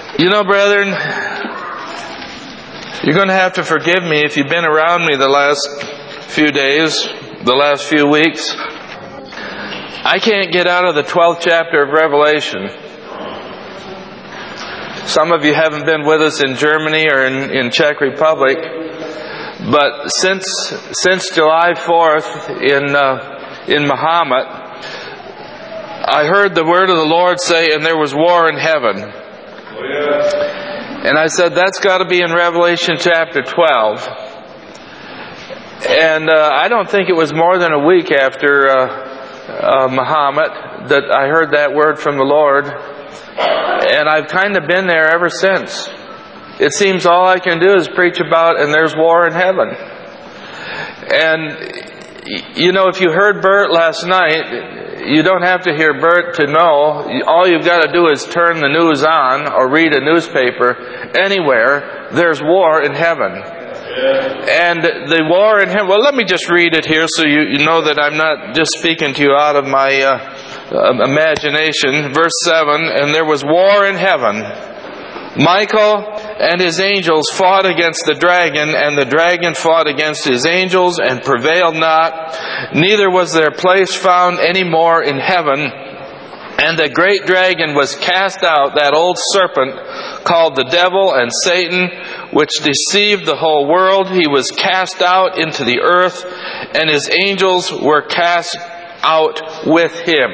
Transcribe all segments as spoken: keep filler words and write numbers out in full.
You know, brethren, you're going to have to forgive me if you've been around me the last few days, the last few weeks. I can't get out of the twelfth chapter of Revelation. Some of you haven't been with us in Germany or in, in Czech Republic, but since since July fourth in uh, in Muhammad, I heard the word of the Lord say, "And there was war in heaven." And I said, that's got to be in Revelation chapter twelve. And uh, I don't think it was more than a week after uh, uh, Muhammad that I heard that word from the Lord. And I've kind of been there ever since. It seems all I can do is preach about, and there's war in heaven. And, you know, if you heard Bert last night, you don't have to hear Bert to know. All you've got to do is turn the news on or read a newspaper. Anywhere, there's war in heaven. And the war in heaven, well, let me just read it here so you, you know that I'm not just speaking to you out of my uh, imagination. Verse seven, and there was war in heaven. Michael and his angels fought against the dragon, and the dragon fought against his angels and prevailed not. Neither was their place found any more in heaven. And the great dragon was cast out, that old serpent called the devil and Satan, which deceived the whole world. He was cast out into the earth, and his angels were cast out with him.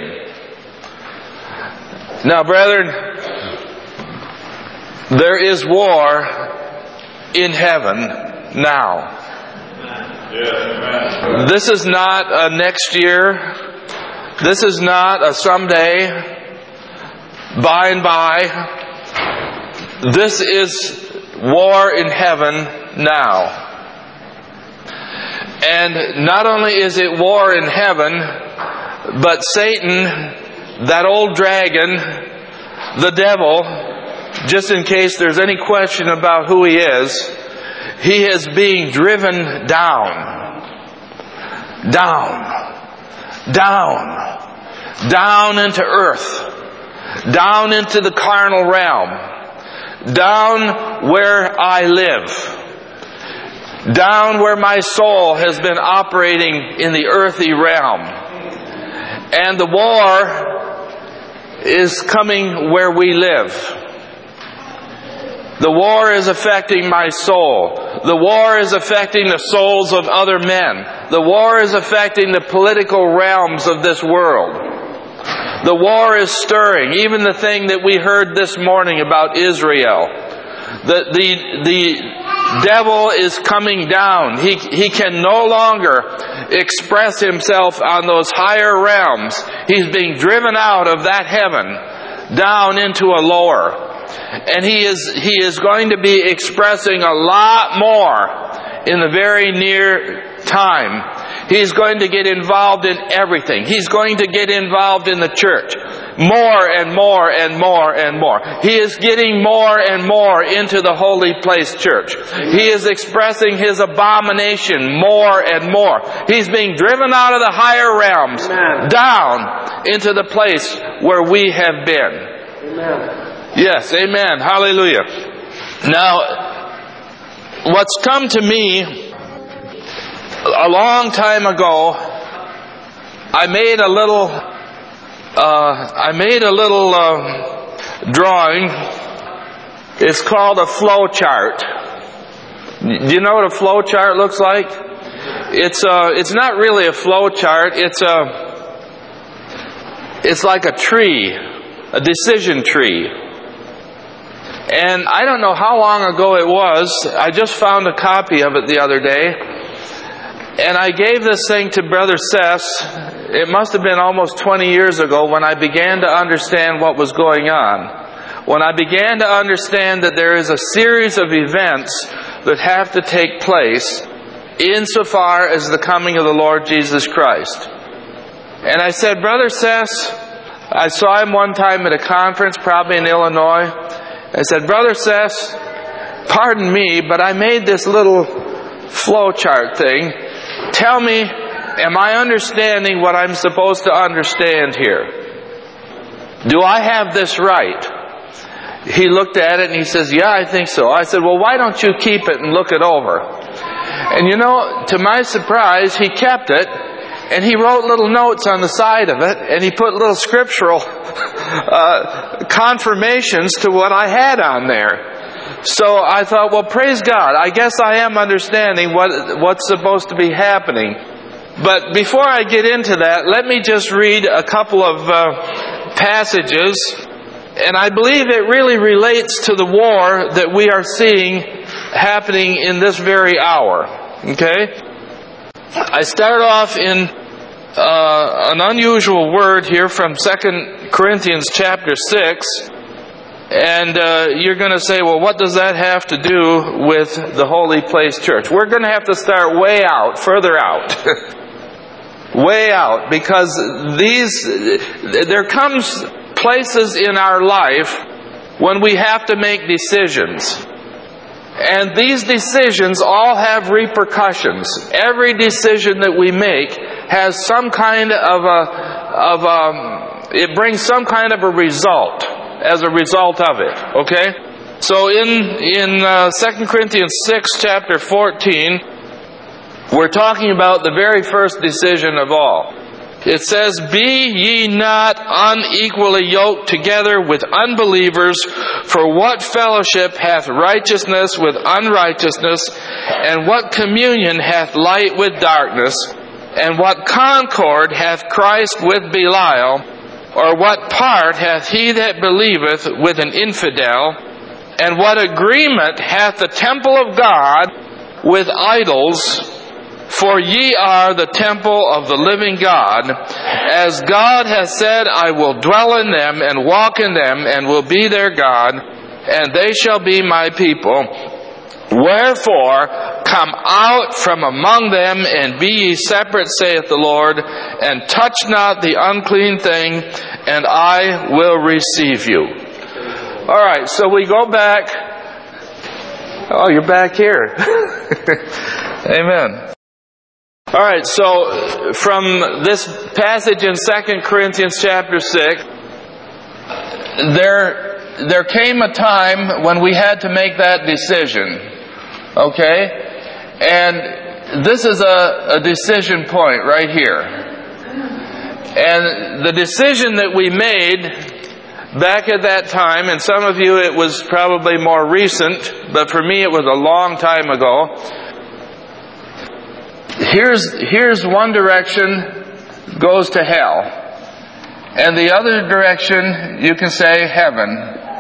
Now, brethren, there is war in heaven now. This is not a next year. This is not a someday, by and by. This is war in heaven now. And not only is it war in heaven, but Satan, that old dragon, the devil, just in case there's any question about who he is, he is being driven down. Down. Down. Down into earth. Down into the carnal realm. Down where I live. Down where my soul has been operating in the earthy realm. And the war is coming where we live. The war is affecting my soul. The war is affecting the souls of other men. The war is affecting the political realms of this world. The war is stirring. Even the thing that we heard this morning about Israel. The, the, the devil is coming down. He, he can no longer express himself on those higher realms. He's being driven out of that heaven down into a lower. And he is he is going to be expressing a lot more in the very near time. He's going to get involved in everything. He's going to get involved in the church. More and more and more and more. He is getting more and more into the holy place church. He is expressing his abomination more and more. He's being driven out of the higher realms, Amen. Down into the place where we have been. Amen. Yes, amen. Hallelujah. Now, what's come to me a long time ago, I made a little, uh, I made a little uh, drawing. It's called a flow chart. Do you know what a flow chart looks like? It's uh, it's not really a flow chart. It's a, it's like a tree, a decision tree. And I don't know how long ago it was. I just found a copy of it the other day. And I gave this thing to Brother Sess. It must have been almost twenty years ago when I began to understand what was going on. When I began to understand that there is a series of events that have to take place insofar as the coming of the Lord Jesus Christ. And I said, Brother Sess, I saw him one time at a conference, probably in Illinois. I said, Brother Sess, pardon me, but I made this little flow chart thing. Tell me, am I understanding what I'm supposed to understand here? Do I have this right? he looked at it and he says, yeah, I think so. I said, well, why don't you keep it and look it over? And you know, to my surprise, he kept it, and he wrote little notes on the side of it, and he put little scriptural uh, confirmations to what I had on there. So I thought, well, praise God. I guess I am understanding what what's supposed to be happening. But before I get into that, let me just read a couple of uh, passages. And I believe it really relates to the war that we are seeing happening in this very hour. Okay? I start off in uh, an unusual word here from Second Corinthians chapter six. And uh, you're going to say, well, what does that have to do with the Holy Place Church? We're going to have to start way out, further out. Way out. Because these, there comes places in our life when we have to make decisions. And these decisions all have repercussions. Every decision that we make has some kind of a, of a, it brings some kind of a result as a result of it. Okay? So in, in uh, Second Corinthians six, chapter fourteen, we're talking about the very first decision of all. It says, be ye not unequally yoked together with unbelievers, for what fellowship hath righteousness with unrighteousness, and what communion hath light with darkness, and what concord hath Christ with Belial, or what part hath he that believeth with an infidel, and what agreement hath the temple of God with idols? For ye are the temple of the living God. As God has said, I will dwell in them and walk in them and will be their God, and they shall be my people. Wherefore, come out from among them and be ye separate, saith the Lord, and touch not the unclean thing, and I will receive you. All right, so we go back. Oh, you're back here. Amen. All right, so from this passage in Second Corinthians chapter six, there, there came a time when we had to make that decision. Okay? And this is a, a decision point right here. And the decision that we made back at that time, and some of you it was probably more recent, but for me it was a long time ago. Here's, here's one direction goes to hell. And the other direction, you can say heaven.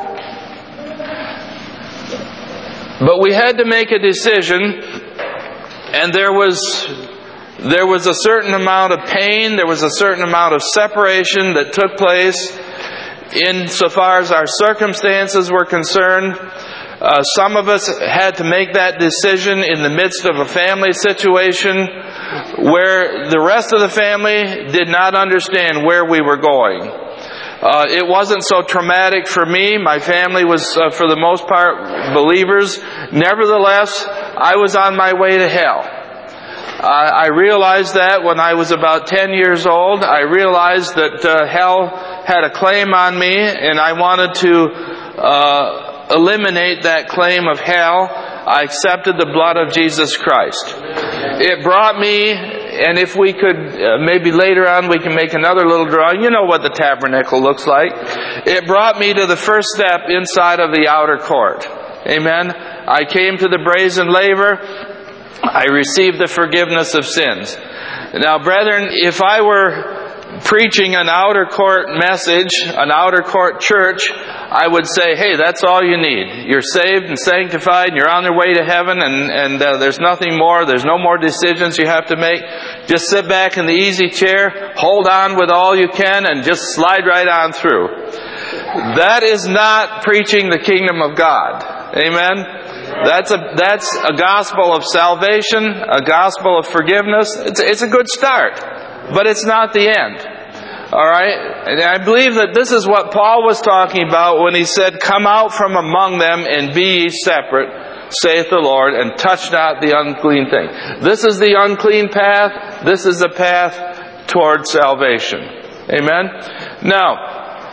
But we had to make a decision, and there was, there was a certain amount of pain, there was a certain amount of separation that took place insofar as our circumstances were concerned. Uh, some of us had to make that decision in the midst of a family situation where the rest of the family did not understand where we were going. Uh, it wasn't so traumatic for me. My family was, uh, for the most part, believers. Nevertheless, I was on my way to hell. Uh, I realized that when I was about ten years old. I realized that uh, hell had a claim on me, and I wanted to uh, eliminate that claim of hell. I accepted the blood of Jesus Christ. It brought me, and if we could, uh, maybe later on we can make another little drawing. You know what the tabernacle looks like. It brought me to the first step inside of the outer court. Amen. I came to the brazen laver. I received the forgiveness of sins. Now, brethren, if I were preaching an outer court message, an outer court church, I would say, hey, that's all you need. You're saved and sanctified, and you're on your way to heaven, and, and uh, there's nothing more. There's no more decisions you have to make. Just sit back in the easy chair, hold on with all you can, and just slide right on through. That is not preaching the kingdom of God. Amen? That's a, that's a gospel of salvation, a gospel of forgiveness. It's, it's a good start, but it's not the end. Alright? And I believe that this is what Paul was talking about when he said, come out from among them and be ye separate, saith the Lord, and touch not the unclean thing. This is the unclean path. This is the path toward salvation. Amen? Now,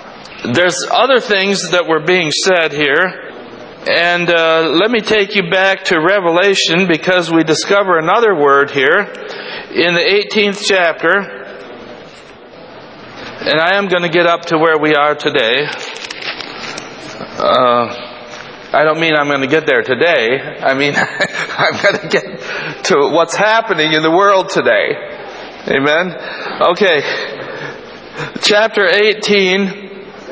there's other things that were being said here. And uh, let me take you back to Revelation, because we discover another word here in the eighteenth chapter. And I am going to get up to where we are today. Uh, I don't mean I'm going to get there today. I mean, I'm going to get to what's happening in the world today. Amen? Okay. Chapter eighteen.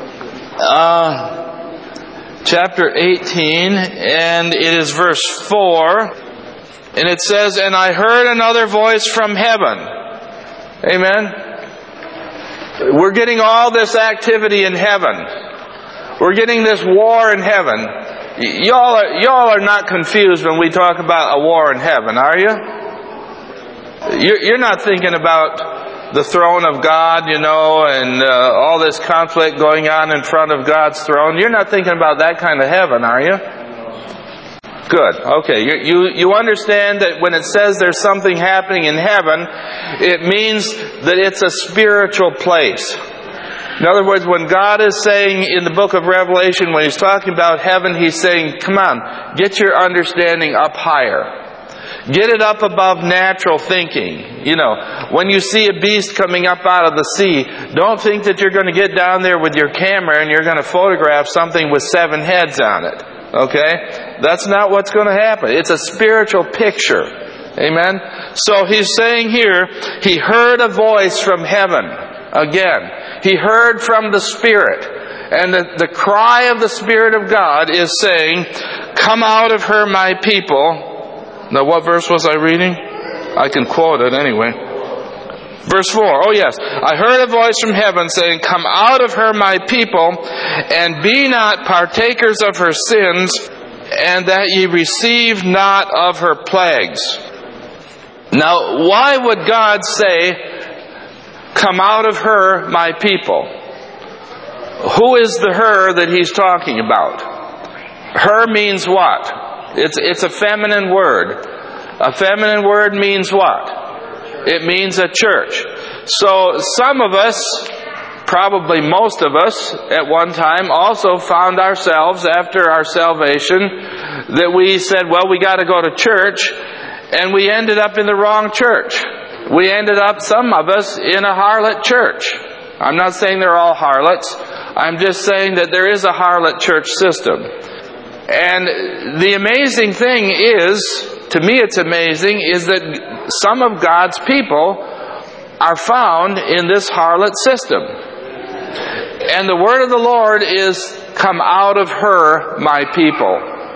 Uh... Chapter eighteen, and it is verse four, and it says, "And I heard another voice from heaven." Amen? We're getting all this activity in heaven. We're getting this war in heaven. Y'all are, y'all are not confused when we talk about a war in heaven, are you? You're, you're not thinking about the throne of God, you know, and uh, all this conflict going on in front of God's throne. You're not thinking about that kind of heaven, are you? Good. Okay. You, you, you understand that when it says there's something happening in heaven, it means that it's a spiritual place. In other words, when God is saying in the book of Revelation, when He's talking about heaven, He's saying, come on, get your understanding up higher. Get it up above natural thinking. You know, when you see a beast coming up out of the sea, don't think that you're going to get down there with your camera and you're going to photograph something with seven heads on it. Okay? That's not what's going to happen. It's a spiritual picture. Amen? So he's saying here, he heard a voice from heaven. Again, he heard from the Spirit. And the, the cry of the Spirit of God is saying, "Come out of her, my people." Now, what verse was I reading? I can quote it anyway. Verse four. Oh, yes. "I heard a voice from heaven saying, 'Come out of her, my people, and be not partakers of her sins, and that ye receive not of her plagues.'" Now, why would God say, "Come out of her, my people"? Who is the her that He's talking about? Her means what? It's, it's a feminine word. A feminine word means what? It means a church. So some of us, probably most of us, at one time also found ourselves, after our salvation, that we said, well, we got to go to church, and we ended up in the wrong church. We ended up, some of us, in a harlot church. I'm not saying they're all harlots. I'm just saying that there is a harlot church system. And the amazing thing is, to me it's amazing, is that some of God's people are found in this harlot system. And the word of the Lord is, "Come out of her, my people."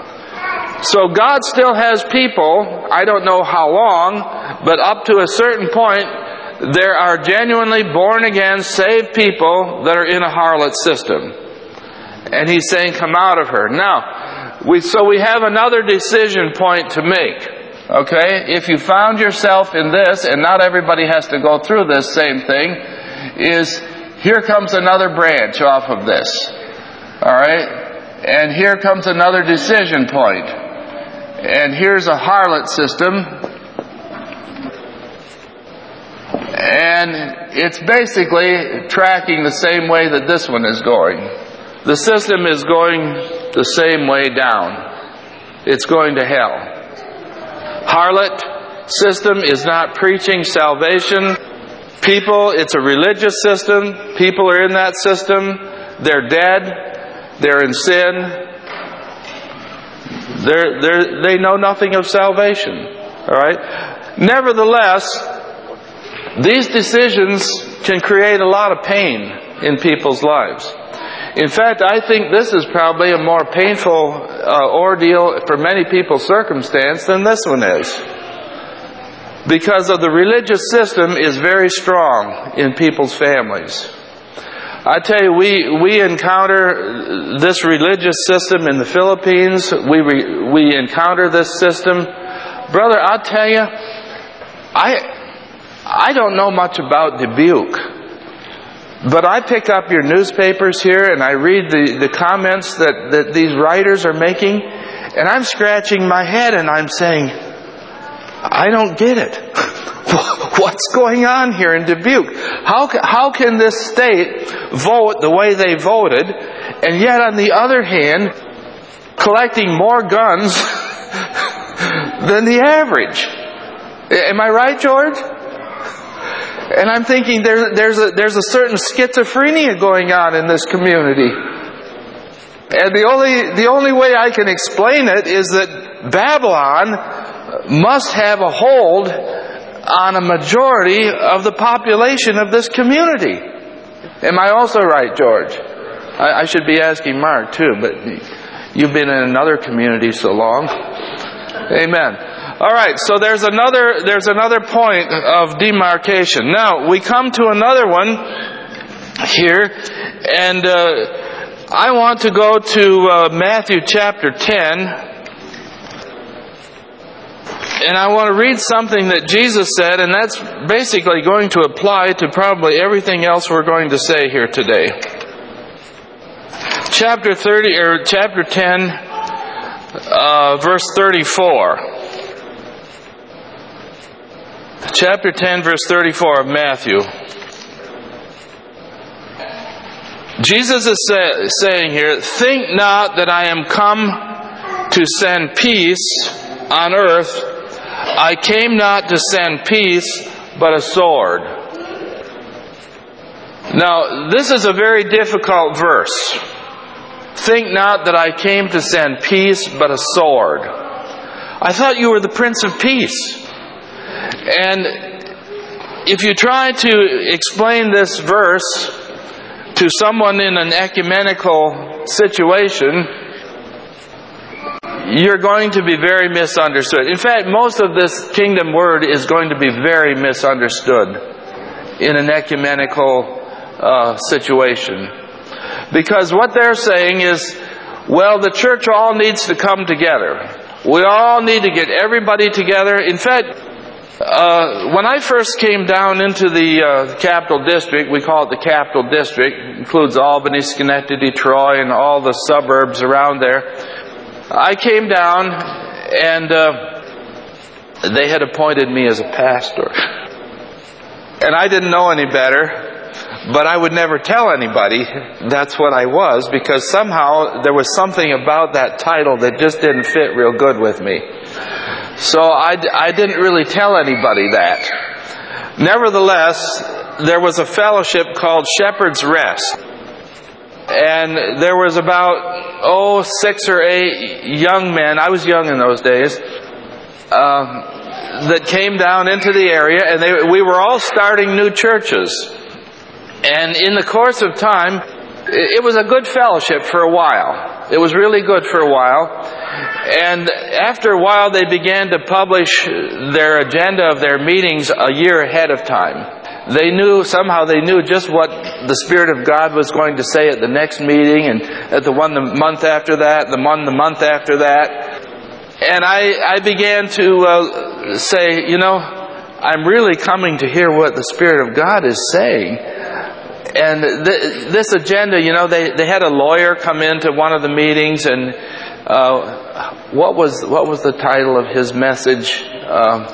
So God still has people, I don't know how long, but up to a certain point, there are genuinely born again, saved people that are in a harlot system. And He's saying, "Come out of her." Now, We, so we have another decision point to make. Okay? If you found yourself in this, and not everybody has to go through this same thing, is here comes another branch off of this. Alright? And here comes another decision point. And here's a harlot system. And it's basically tracking the same way that this one is going. The system is going the same way down. It's going to hell. Harlot system is not preaching salvation. People, it's a religious system. People are in that system. They're dead. They're in sin. They're, they're, they know nothing of salvation. All right? Nevertheless, these decisions can create a lot of pain in people's lives. In fact, I think this is probably a more painful uh, ordeal for many people's circumstance than this one is. Because of the religious system is very strong in people's families. I tell you, we, we encounter this religious system in the Philippines. We, re, we encounter this system. Brother, I'll tell you, I, I don't know much about Dubuque. But I pick up your newspapers here and I read the, the comments that, that these writers are making, and I'm scratching my head and I'm saying, I don't get it. what's going on here in Dubuque? How, how can this state vote the way they voted, and yet on the other hand, collecting more guns than the average? Am I right, George? And I'm thinking there, there's a, there's a certain schizophrenia going on in this community. And the only, the only way I can explain it is that Babylon must have a hold on a majority of the population of this community. Am I also right, George? I, I should be asking Mark too, but you've been in another community so long. Amen. All right, so there's another there's another point of demarcation. Now we come to another one here, and uh, I want to go to uh, Matthew chapter ten, and I want to read something that Jesus said, and that's basically going to apply to probably everything else we're going to say here today. Chapter thirty or chapter ten, uh, verse thirty-four. Chapter ten, verse thirty-four of Matthew. Jesus is say, saying here, "Think not that I am come to send peace on earth. I came not to send peace, but a sword." Now, this is a very difficult verse. Think not that I came to send peace, but a sword. I thought you were the Prince of Peace. And if you try to explain this verse to someone in an ecumenical situation, you're going to be very misunderstood. In fact, most of this kingdom word is going to be very misunderstood in an ecumenical uh, situation. Because what they're saying is, well, the church all needs to come together. We all need to get everybody together. In fact, Uh, when I first came down into the uh, Capital District, we call it the Capital District, it includes Albany, Schenectady, Troy, and all the suburbs around there. I came down, and uh, they had appointed me as a pastor. And I didn't know any better, but I would never tell anybody that's what I was, because somehow there was something about that title that just didn't fit real good with me. So I, I didn't really tell anybody that. Nevertheless, there was a fellowship called Shepherd's Rest. And there was about, oh, six or eight young men, I was young in those days, uh, that came down into the area, and they, we were all starting new churches. And in the course of time, it was a good fellowship for a while. It was really good for a while. And after a while, they began to publish their agenda of their meetings a year ahead of time. They knew, somehow they knew just what the Spirit of God was going to say at the next meeting, and at the one the month after that, the one the month after that. And I, I began to uh, say, you know, I'm really coming to hear what the Spirit of God is saying. And th- this agenda, you know, they, they had a lawyer come into one of the meetings, and uh, what was what was the title of his message? Uh,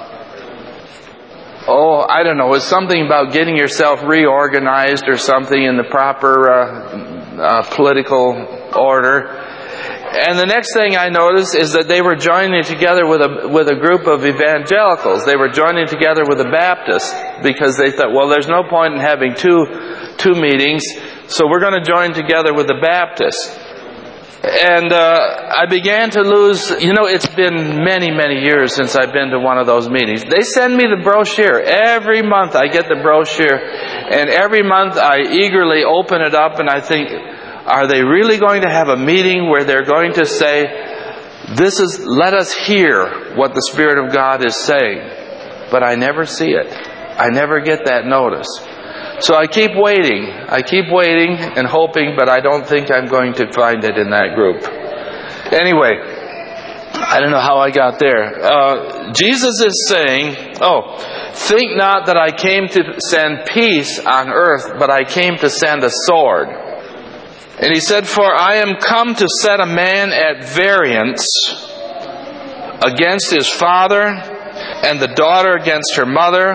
oh, I don't know. It was something about getting yourself reorganized or something in the proper uh, uh, political order. And the next thing I noticed is that they were joining together with a with a group of evangelicals. They were joining together with the Baptists, because they thought, well, there's no point in having two two meetings, so we're going to join together with the Baptists. And uh, I began to lose, you know, it's been many, many years since I've been to one of those meetings. They send me the brochure. Every month I get the brochure, and every month I eagerly open it up, and I think, are they really going to have a meeting where they're going to say, this is, let us hear what the Spirit of God is saying? But I never see it. I never get that notice. So I keep waiting. I keep waiting and hoping, but I don't think I'm going to find it in that group. Anyway, I don't know how I got there. Uh, Jesus is saying, oh, think not that I came to send peace on earth, but I came to send a sword. And he said, for I am come to set a man at variance against his father, and the daughter against her mother,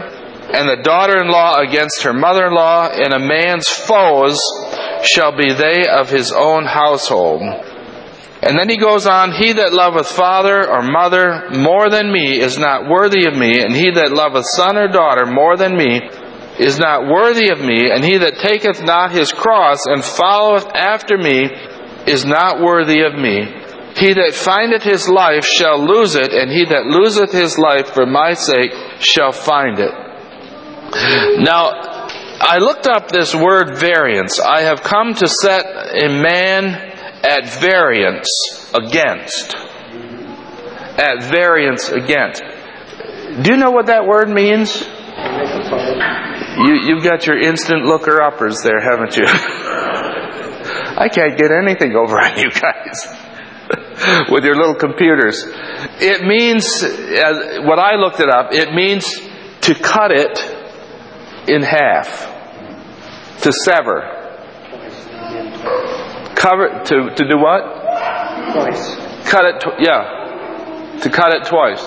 and the daughter-in-law against her mother-in-law, and a man's foes shall be they of his own household. And then he goes on, he that loveth father or mother more than me is not worthy of me, and he that loveth son or daughter more than me is not worthy of me, and he that taketh not his cross and followeth after me is not worthy of me. He that findeth his life shall lose it, and he that loseth his life for my sake shall find it. Now, I looked up this word variance. I have come to set a man at variance against. At variance against. Do you know what that word means? You, you've got your instant looker-uppers there, haven't you? I can't get anything over on you guys with your little computers. It means, uh, what I looked it up, it means to cut it in half. To sever. Cover, to, to do what? Twice. Cut it, tw- yeah. To cut it twice.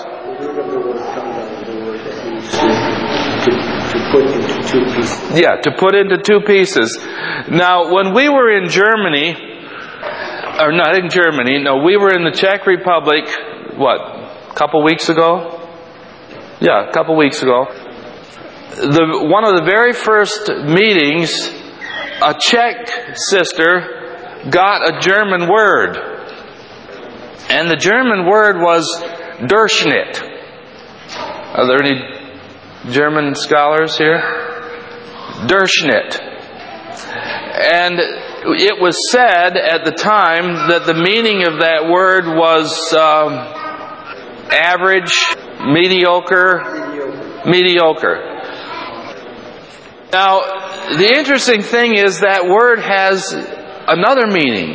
To put into two pieces. Yeah, to put into two pieces. Now, when we were in Germany, or not in Germany, no, we were in the Czech Republic, what, a couple weeks ago? Yeah, a couple weeks ago. The, one of the very first meetings, a Czech sister got a German word. And the German word was Durchschnitt. Are there any German scholars here? Durchschnitt. And it was said at the time that the meaning of that word was um, average, mediocre, mediocre. Now, the interesting thing is that word has another meaning.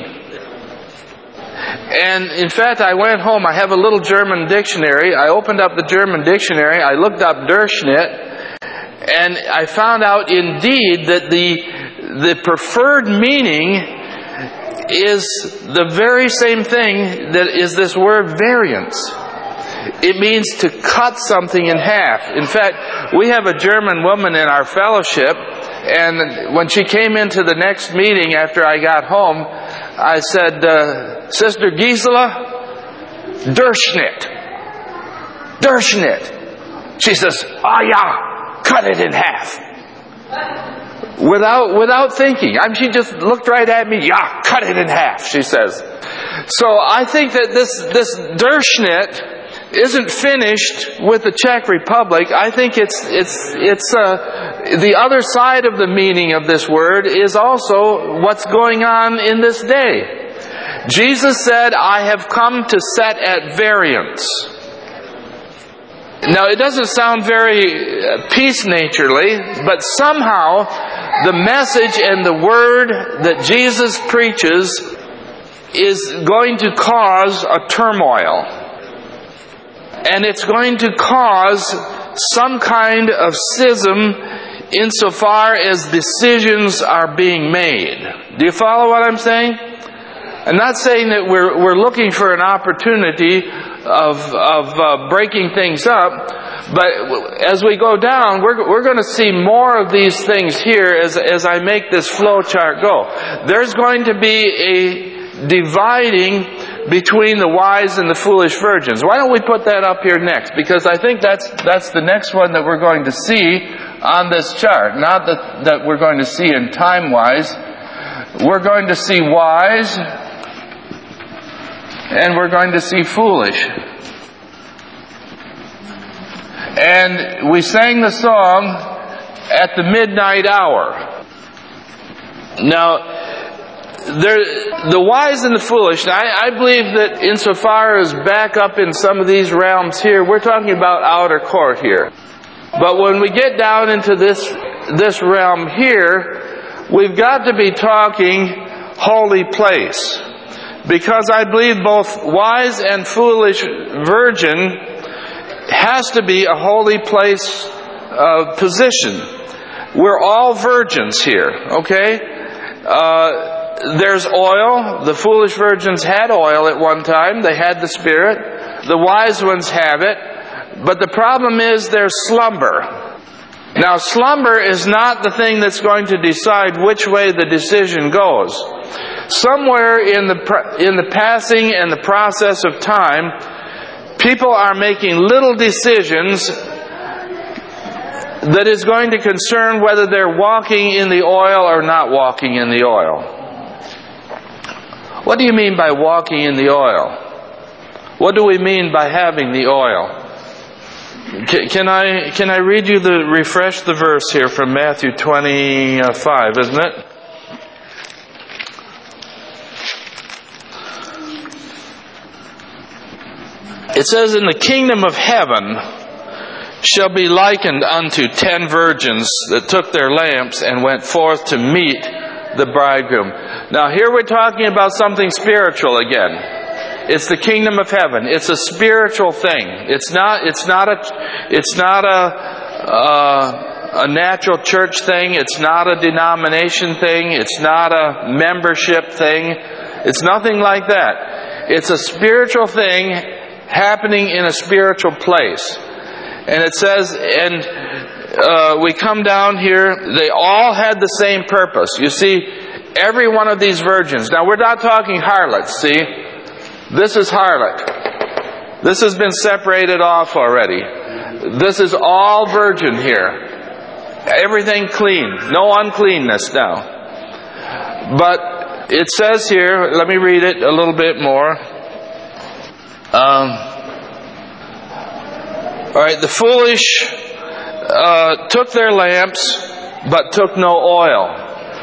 And in fact, I went home, I have a little German dictionary. I opened up the German dictionary, I looked up Durchschnitt, and I found out indeed that the the preferred meaning is the very same thing that is this word variance. It means to cut something in half. In fact, we have a German woman in our fellowship, and when she came into the next meeting after I got home, I said, uh, Sister Gisela, Durchschnitt. Durchschnitt. She says, ah, yeah, cut it in half. Without without thinking. I mean, she just looked right at me, yeah, cut it in half, she says. So I think that this, this Durchschnitt isn't finished with the Czech Republic. I think it's it's it's uh, the other side of the meaning of this word is also what's going on in this day. Jesus said, I have come to set at variance. Now, it doesn't sound very peace-naturally, but somehow the message and the word that Jesus preaches is going to cause a turmoil. And it's going to cause some kind of schism insofar as decisions are being made. Do you follow what I'm saying? I'm not saying that we're we're looking for an opportunity of of uh, breaking things up, but as we go down, we're we're going to see more of these things here as as I make this flow chart go. There's going to be a dividing between the wise and the foolish virgins. Why don't we put that up here next? Because I think that's that's the next one that we're going to see on this chart. Not that, that we're going to see in time-wise. We're going to see wise, and we're going to see foolish. And we sang the song at the midnight hour. Now, there, the wise and the foolish, I, I believe that insofar as back up in some of these realms here, we're talking about outer court here. But when we get down into this, this realm here, we've got to be talking holy place. Because I believe both wise and foolish virgin has to be a holy place uh, position. We're all virgins here, okay? Uh, there's oil. The foolish virgins had oil at one time. They had the Spirit. The wise ones have it. But the problem is there's slumber. Now, slumber is not the thing that's going to decide which way the decision goes. Somewhere in the in the passing and the process of time, people are making little decisions that is going to concern whether they're walking in the oil or not walking in the oil. What do you mean by walking in the oil? What do we mean by having the oil? Can I can I read you the refresh the verse here from Matthew twenty-five, isn't it? It says, "In the kingdom of heaven shall be likened unto ten virgins that took their lamps and went forth to meet the bridegroom." Now here we're talking about something spiritual again. It's the kingdom of heaven. It's a spiritual thing. It's not. It's not a. It's not a. Uh, a natural church thing. It's not a denomination thing. It's not a membership thing. It's nothing like that. It's a spiritual thing happening in a spiritual place. And it says, and uh, we come down here. They all had the same purpose. You see, every one of these virgins. Now we're not talking harlots. See. This is harlot. This has been separated off already. This is all virgin here. Everything clean. No uncleanness now. But it says here, let me read it a little bit more. Um, all right, the foolish uh, took their lamps, but took no oil.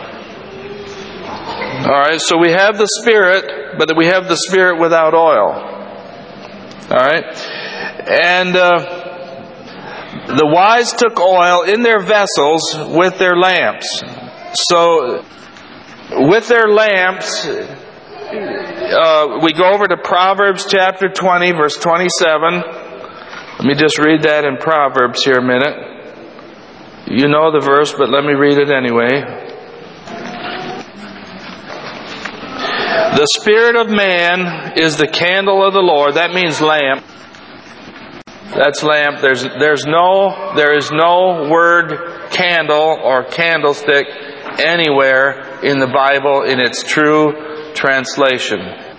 Alright, so we have the Spirit, but we have the Spirit without oil. Alright? And uh, the wise took oil in their vessels with their lamps. So, with their lamps, uh, we go over to Proverbs chapter twenty, verse twenty-seven. Let me just read that in Proverbs here a minute. You know the verse, but let me read it anyway. The spirit of man is the candle of the Lord. That means lamp. That's lamp. There's there's no there is no word candle or candlestick anywhere in the Bible in its true translation.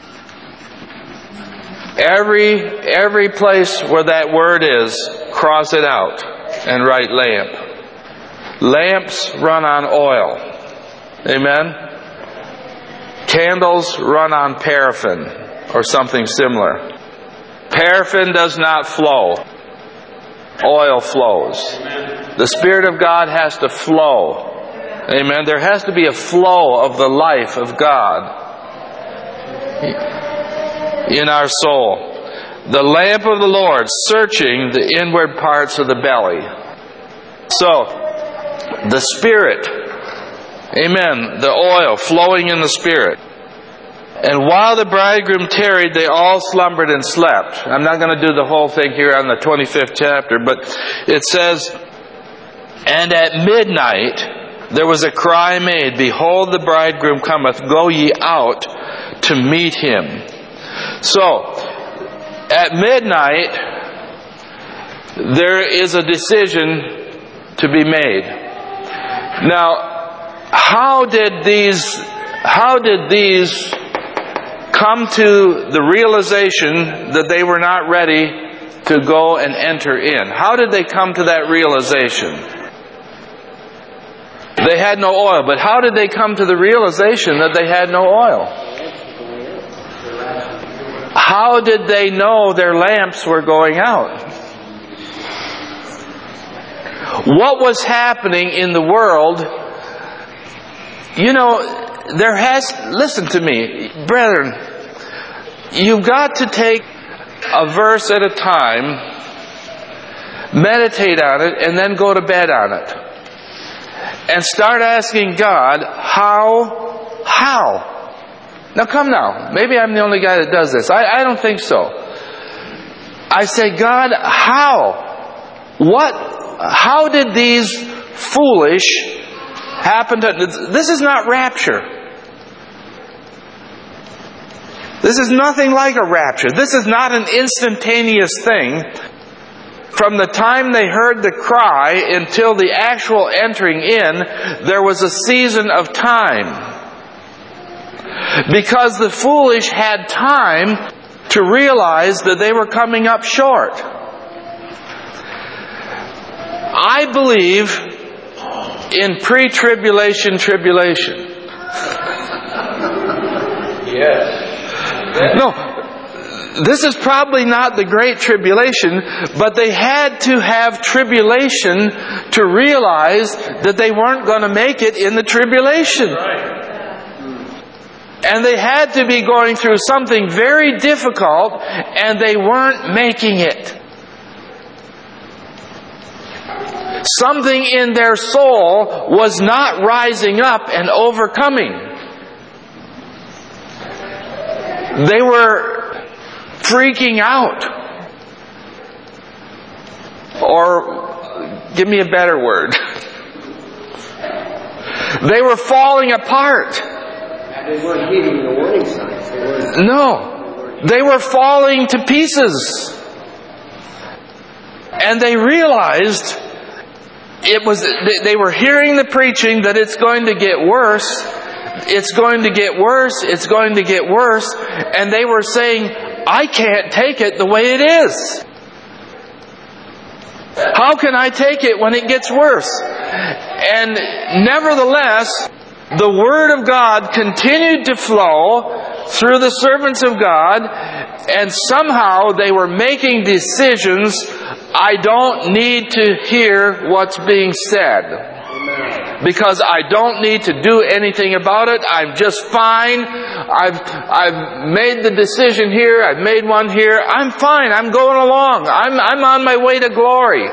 Every every place where that word is, cross it out and write lamp. Lamps run on oil. Amen. Candles run on paraffin or something similar. Paraffin does not flow. Oil flows. The Spirit of God has to flow. Amen. There has to be a flow of the life of God in our soul. The lamp of the Lord searching the inward parts of the belly. So, the Spirit. Amen. The oil flowing in the Spirit. And while the bridegroom tarried, they all slumbered and slept. I'm not going to do the whole thing here on the twenty-fifth chapter, but it says, "And at midnight there was a cry made, Behold, the bridegroom cometh, go ye out to meet him." So, at midnight, there is a decision to be made. Now, How did these, how did these come to the realization that they were not ready to go and enter in? How did they come to that realization? They had no oil, but how did they come to the realization that they had no oil? How did they know their lamps were going out? What was happening in the world? You know, there has, listen to me, brethren, you've got to take a verse at a time, meditate on it, and then go to bed on it. And start asking God, how, how? Now come now, maybe I'm the only guy that does this. I, I don't think so. I say, God, how? What, how did these foolish happen to... This is not rapture. This is nothing like a rapture. This is not an instantaneous thing. from the time they heard the cry until the actual entering in, there was a season of time. Because the foolish had time to realize that they were coming up short. I believe in pre-tribulation tribulation. Yes. No, this is probably not the Great Tribulation, but they had to have tribulation to realize that they weren't going to make it in the tribulation. Right. And they had to be going through something very difficult, and they weren't making it. Something in their soul was not rising up and overcoming. They were freaking out. Or, give me a better word. They were falling apart. They weren't heeding the warning signs. They weren't. No. They were falling to pieces. And they realized it was, they were hearing the preaching that it's going to get worse. It's going to get worse. It's going to get worse. And they were saying, I can't take it the way it is. How can I take it when it gets worse? And nevertheless, the Word of God continued to flow through the servants of God, and somehow they were making decisions. I don't need to hear what's being said, because I don't need to do anything about it. I'm just fine. I've, I've made the decision here. I've made one here. I'm fine. I'm going along. I'm, I'm on my way to glory.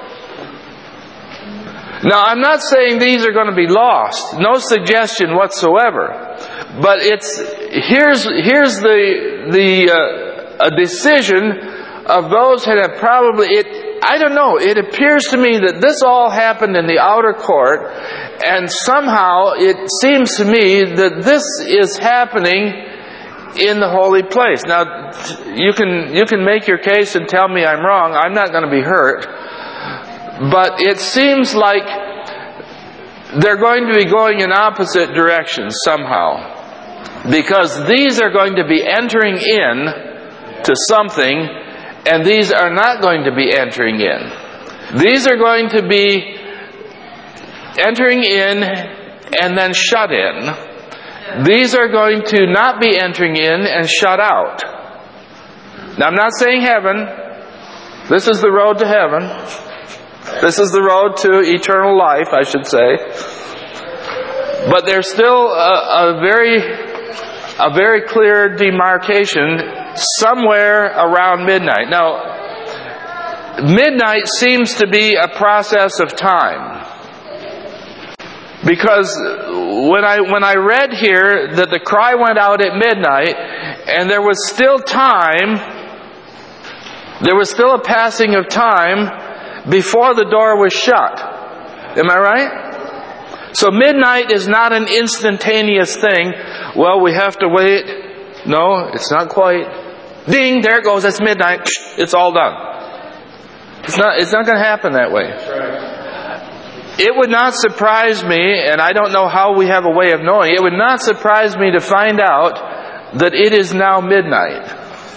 Now, I'm not saying these are going to be lost. No suggestion whatsoever. But it's here's here's the the uh, a decision of those that have probably it. I don't know. It appears to me that this all happened in the outer court, and somehow it seems to me that this is happening in the holy place. Now, you can you can make your case and tell me I'm wrong. I'm not going to be hurt. But it seems like they're going to be going in opposite directions somehow. Because these are going to be entering in to something, and these are not going to be entering in. These are going to be entering in and then shut in. These are going to not be entering in and shut out. Now, I'm not saying heaven. This is the road to heaven. This is the road to eternal life, I should say. But there's still a, a very, a very clear demarcation somewhere around midnight. Now, midnight seems to be a process of time. Because when I, when I read here that the cry went out at midnight, and there was still time, there was still a passing of time before the door was shut. Am I right? So midnight is not an instantaneous thing. Well, we have to wait. No, it's not quite. Ding, there it goes, it's midnight. It's all done. It's not, it's not going to happen that way. It would not surprise me, and I don't know how we have a way of knowing, it would not surprise me to find out that it is now midnight.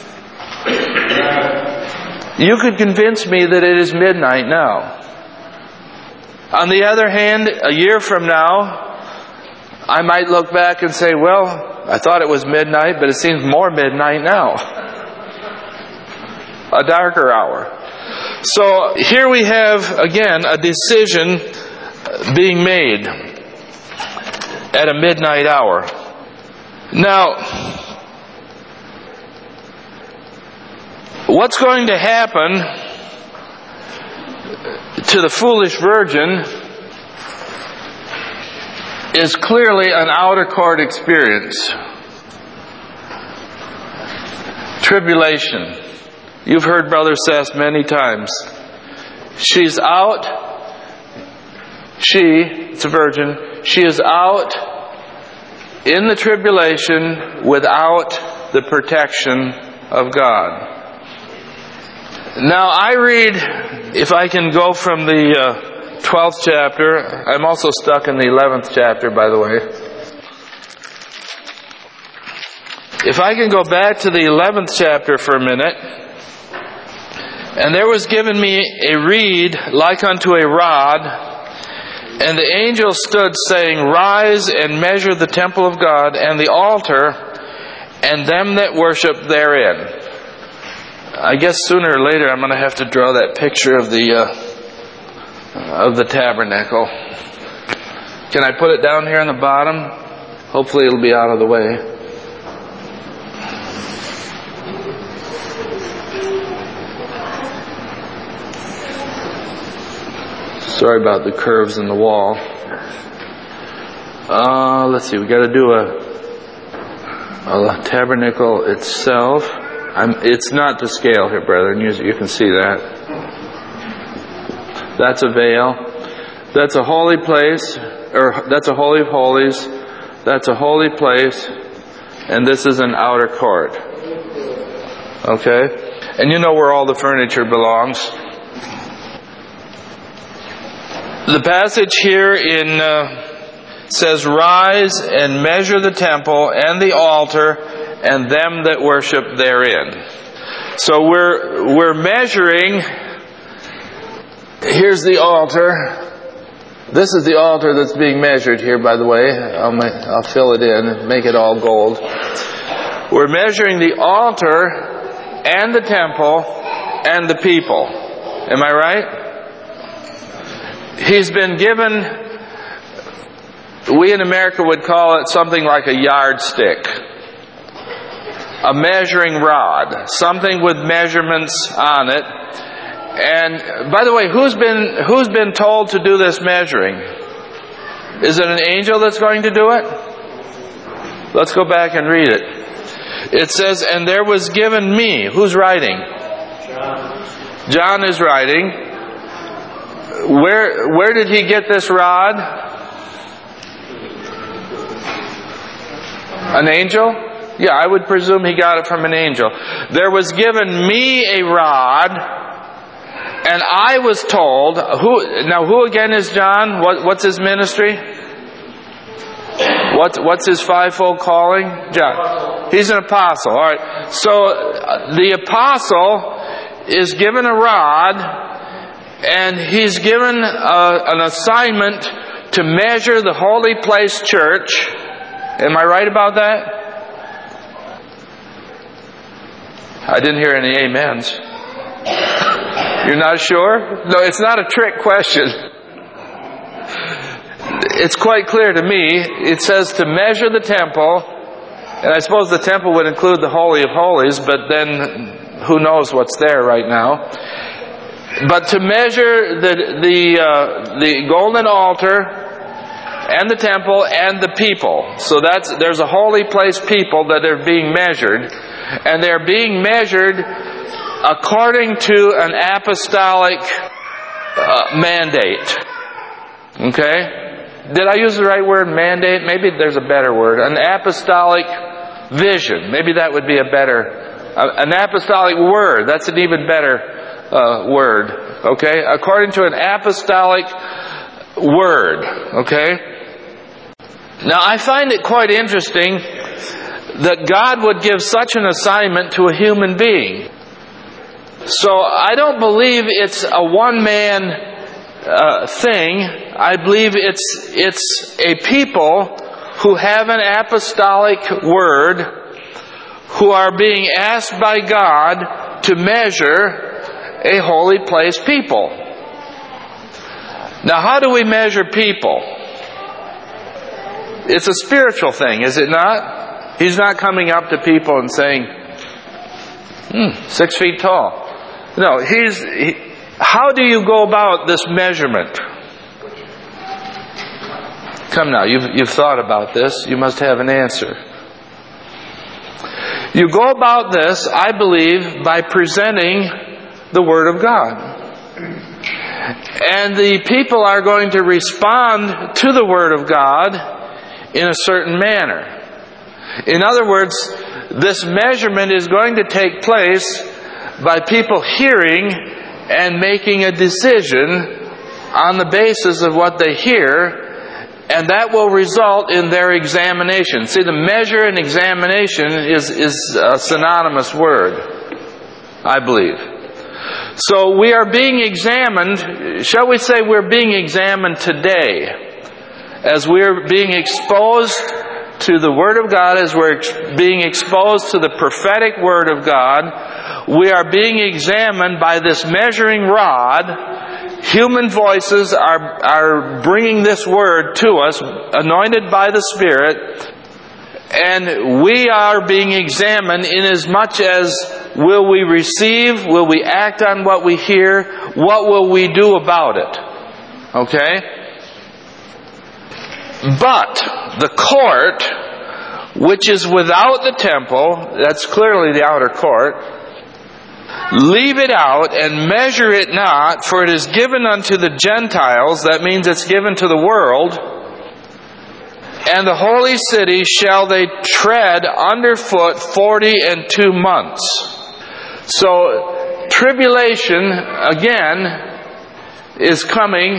You could convince me that it is midnight now. On the other hand, a year from now, I might look back and say, well, I thought it was midnight, but it seems more midnight now. A darker hour. So here we have, again, a decision being made at a midnight hour. Now, what's going to happen to the foolish virgin is clearly an outer court experience. Tribulation. You've heard Brother Seth many times. She's out. She, it's a virgin, she is out in the tribulation without the protection of God. Now I read, if I can go from the uh, twelfth chapter, I'm also stuck in the eleventh chapter, by the way. If I can go back to the eleventh chapter for a minute. And there was given me a reed like unto a rod, and the angel stood saying, Rise and measure the temple of God and the altar, and them that worship therein. I guess sooner or later I'm going to have to draw that picture of the uh, of the tabernacle. Can I put it down here on the bottom? Hopefully it'll be out of the way. Sorry about the curves in the wall. Uh, let's see, we got to do a, a tabernacle itself. I'm, it's not to scale here, brethren. You, you can see that. That's a veil. That's a holy place, or that's a holy of holies. That's a holy place, and this is an outer court. Okay? And you know where all the furniture belongs. The passage here in uh, says, Rise and measure the temple and the altar and them that worship therein. So we're we're measuring. Here's the altar. This is the altar that's being measured here, by the way. I'll make, I'll fill it in and make it all gold. We're measuring the altar and the temple and the people. Am I right? He's been given, we in America would call it something like a yardstick, a measuring rod, something with measurements on it. And by the way, who's been who's been told to do this measuring? Is it an angel that's going to do it? Let's go back and read it. It says, and there was given me. Who's writing? John. John is writing. Where where did he get this rod? An angel? Yeah, I would presume he got it from an angel. There was given me a rod, and I was told, who now who again is John? What what's his ministry? What's what's his fivefold calling? John. He's an apostle. All right. So uh, the apostle is given a rod. And he's given uh, an assignment to measure the holy place church. Am I right about that? I didn't hear any amens. You're not sure? No, it's not a trick question. It's quite clear to me. It says to measure the temple. And I suppose the temple would include the Holy of Holies, but then who knows what's there right now. But to measure the the uh, the golden altar and the temple and the people, so that's there's a holy place people that are being measured, and they're being measured according to an apostolic uh, mandate. Okay, did I use the right word? Mandate? Maybe there's a better word. An apostolic vision. Maybe that would be a better. Uh, an apostolic word. That's an even better. Uh, word, okay? According to an apostolic word, okay? Now, I find it quite interesting that God would give such an assignment to a human being. So, I don't believe it's a one-man uh, thing. I believe it's it's a people who have an apostolic word, who are being asked by God to measure a holy place people. Now, how do we measure people? It's a spiritual thing, is it not? He's not coming up to people and saying, hmm, six feet tall. No, he's... He, how do you go about this measurement? Come now, you've, you've thought about this. You must have an answer. You go about this, I believe, by presenting the Word of God. And the people are going to respond to the Word of God in a certain manner. In other words, this measurement is going to take place by people hearing and making a decision on the basis of what they hear, and that will result in their examination. See, the measure and examination is, is a synonymous word, I believe. So we are being examined, shall we say we're being examined today, as we're being exposed to the Word of God, as we're being exposed to the prophetic Word of God. We are being examined by this measuring rod. Human voices are, are bringing this Word to us, anointed by the Spirit, and we are being examined inasmuch as will we receive, will we act on what we hear, what will we do about it? Okay? But the court, which is without the temple, that's clearly the outer court, leave it out and measure it not, for it is given unto the Gentiles, that means it's given to the world, and the holy city shall they tread underfoot forty and two months. So, tribulation, again, is coming.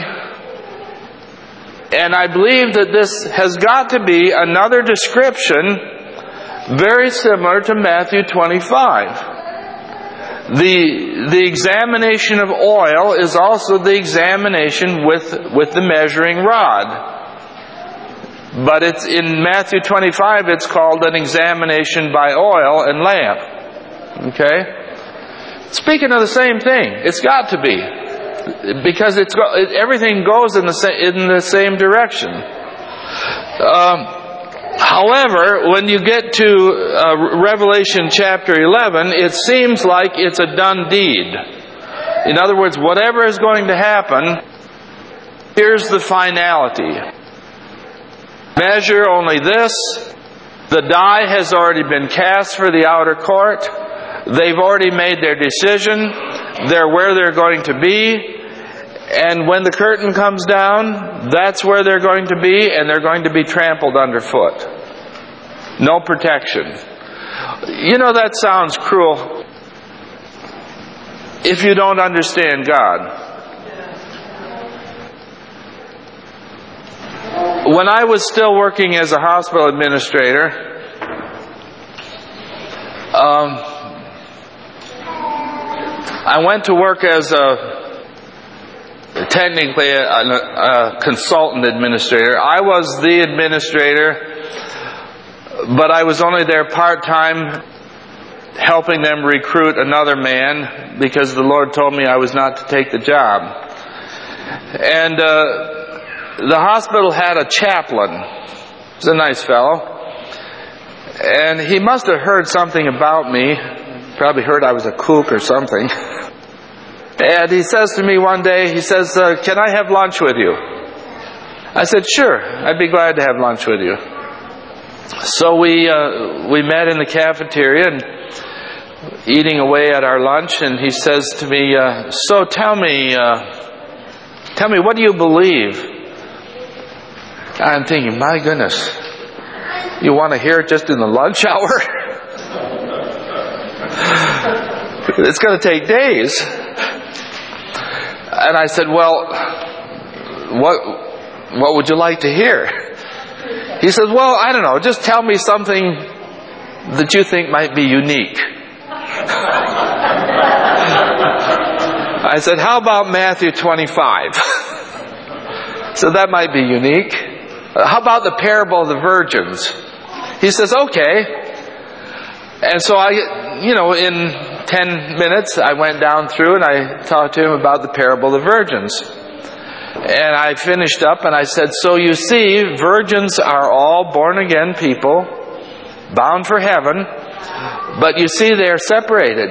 And I believe that this has got to be another description very similar to Matthew twenty-five. The, the examination of oil is also the examination with, with the measuring rod. But it's in Matthew twenty-five, it's called an examination by oil and lamp. Okay? Speaking of the same thing, it's got to be. Because it's everything goes in the same, in the same direction. Um, however, when you get to uh, Revelation chapter eleven, it seems like it's a done deed. In other words, whatever is going to happen, here's the finality. Measure only this. The die has already been cast for the outer court. They've already made their decision. They're where they're going to be. And when the curtain comes down, that's where they're going to be, and they're going to be trampled underfoot. No protection. You know, that sounds cruel if you don't understand God. When I was still working as a hospital administrator, um, I went to work as a technically a, a, a consultant administrator. I was the administrator, but I was only there part-time, helping them recruit another man because the Lord told me I was not to take the job. And uh, the hospital had a chaplain. He was a nice fellow. And he must have heard something about me. Probably heard I was a kook or something. And he says to me one day, he says, uh, can I have lunch with you? I said, sure, I'd be glad to have lunch with you. So we uh, we met in the cafeteria and eating away at our lunch, and he says to me, uh, so tell me, uh, tell me, what do you believe? I'm thinking, my goodness, you want to hear it just in the lunch hour? It's going to take days. And I said, well, what what would you like to hear? He says, well, I don't know, just tell me something that you think might be unique. I said, how about Matthew twenty-five? So that might be unique. How about the parable of the virgins? He says, okay. And so I, you know, in ten minutes, I went down through and I talked to him about the parable of the virgins. And I finished up and I said, so you see, virgins are all born again people, bound for heaven, but you see they're separated.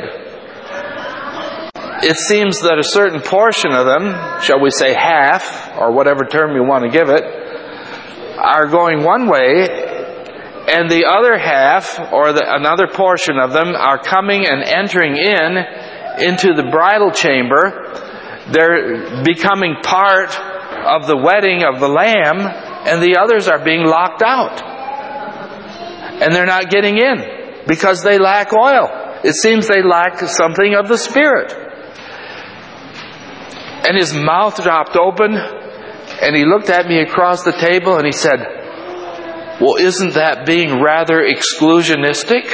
It seems that a certain portion of them, shall we say half, or whatever term you want to give it, are going one way, and the other half, or the, another portion of them, are coming and entering in into the bridal chamber. They're becoming part of the wedding of the Lamb, and the others are being locked out. And they're not getting in because they lack oil. It seems they lack something of the Spirit. And his mouth dropped open, and he looked at me across the table, and he said, "Well, isn't that being rather exclusionistic?"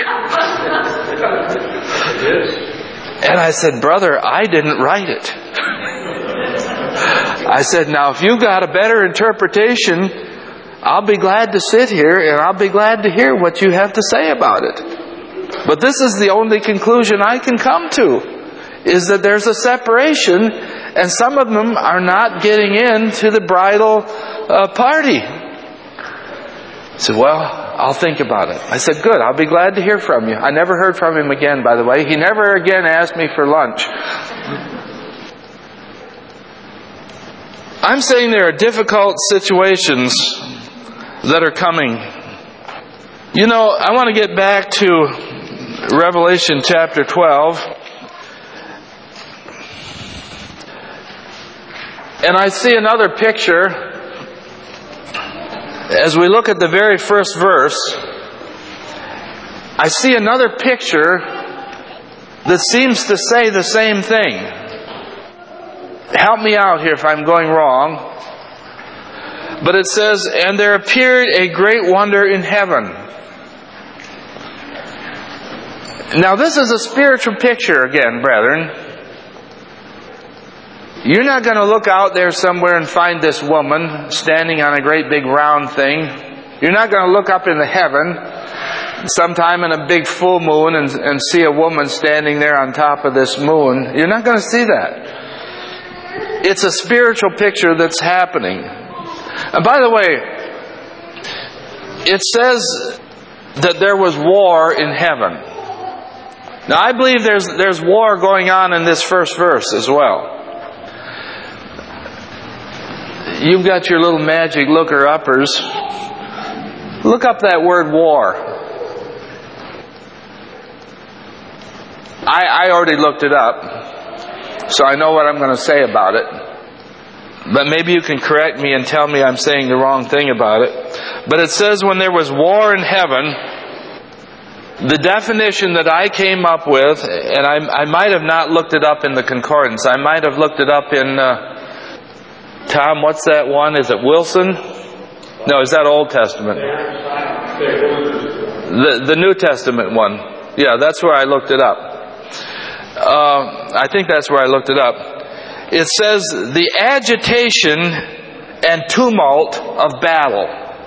And I said, "Brother, I didn't write it." I said, "Now, if you've got a better interpretation, I'll be glad to sit here, and I'll be glad to hear what you have to say about it. But this is the only conclusion I can come to, is that there's a separation, and some of them are not getting into the bridal uh, party." I said, "Well, I'll think about it." I said, "Good, I'll be glad to hear from you." I never heard from him again, by the way. He never again asked me for lunch. I'm saying there are difficult situations that are coming. You know, I want to get back to Revelation chapter twelve. And I see another picture. As we look at the very first verse, I see another picture that seems to say the same thing. Help me out here if I'm going wrong. But it says, "And there appeared a great wonder in heaven." Now this is a spiritual picture again, brethren. You're not going to look out there somewhere and find this woman standing on a great big round thing. You're not going to look up in the heaven sometime in a big full moon and, and see a woman standing there on top of this moon. You're not going to see that. It's a spiritual picture that's happening. And by the way, it says that there was war in heaven. Now I believe there's there's war going on in this first verse as well. You've got your little magic looker-uppers. Look up that word war. I, I already looked it up, so I know what I'm going to say about it. But maybe you can correct me and tell me I'm saying the wrong thing about it. But it says when there was war in heaven, the definition that I came up with, and I, I might have not looked it up in the concordance. I might have looked it up in... Uh, Tom, what's that one? Is it Wilson? No, is that Old Testament? The, the New Testament one. Yeah, that's where I looked it up. Uh, I think that's where I looked it up. It says, the agitation and tumult of battle.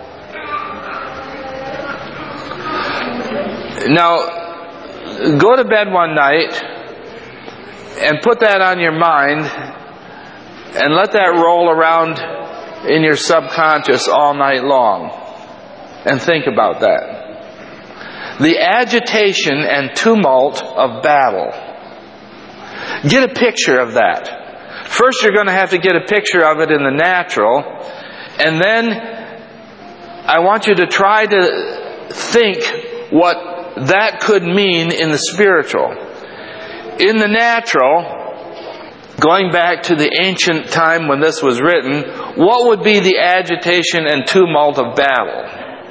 Now, go to bed one night and put that on your mind, and let that roll around in your subconscious all night long. And think about that. The agitation and tumult of battle. Get a picture of that. First you're going to have to get a picture of it in the natural. And then I want you to try to think what that could mean in the spiritual. In the natural, going back to the ancient time when this was written, what would be the agitation and tumult of battle?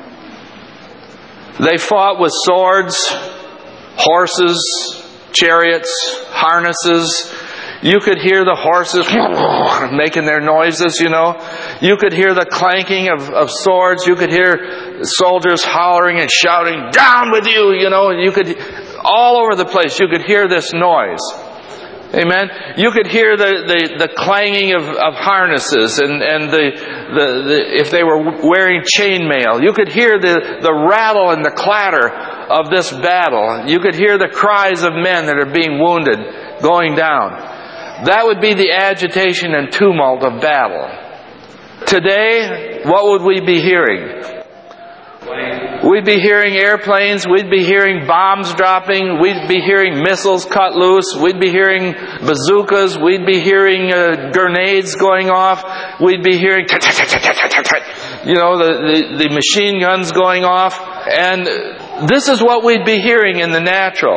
They fought with swords, horses, chariots, harnesses. You could hear the horses making their noises, you know. You could hear the clanking of, of swords. You could hear soldiers hollering and shouting, "Down with you!" You know, you could, all over the place, you could hear this noise. Amen. You could hear the, the, the clanging of, of harnesses and, and the, the, the if they were wearing chainmail. You could hear the, the rattle and the clatter of this battle. You could hear the cries of men that are being wounded going down. That would be the agitation and tumult of battle. Today, what would we be hearing? We'd be hearing airplanes, we'd be hearing bombs dropping, we'd be hearing missiles cut loose, we'd be hearing bazookas, we'd be hearing uh, grenades going off, we'd be hearing, you know, the, the, the machine guns going off. And this is what we'd be hearing in the natural.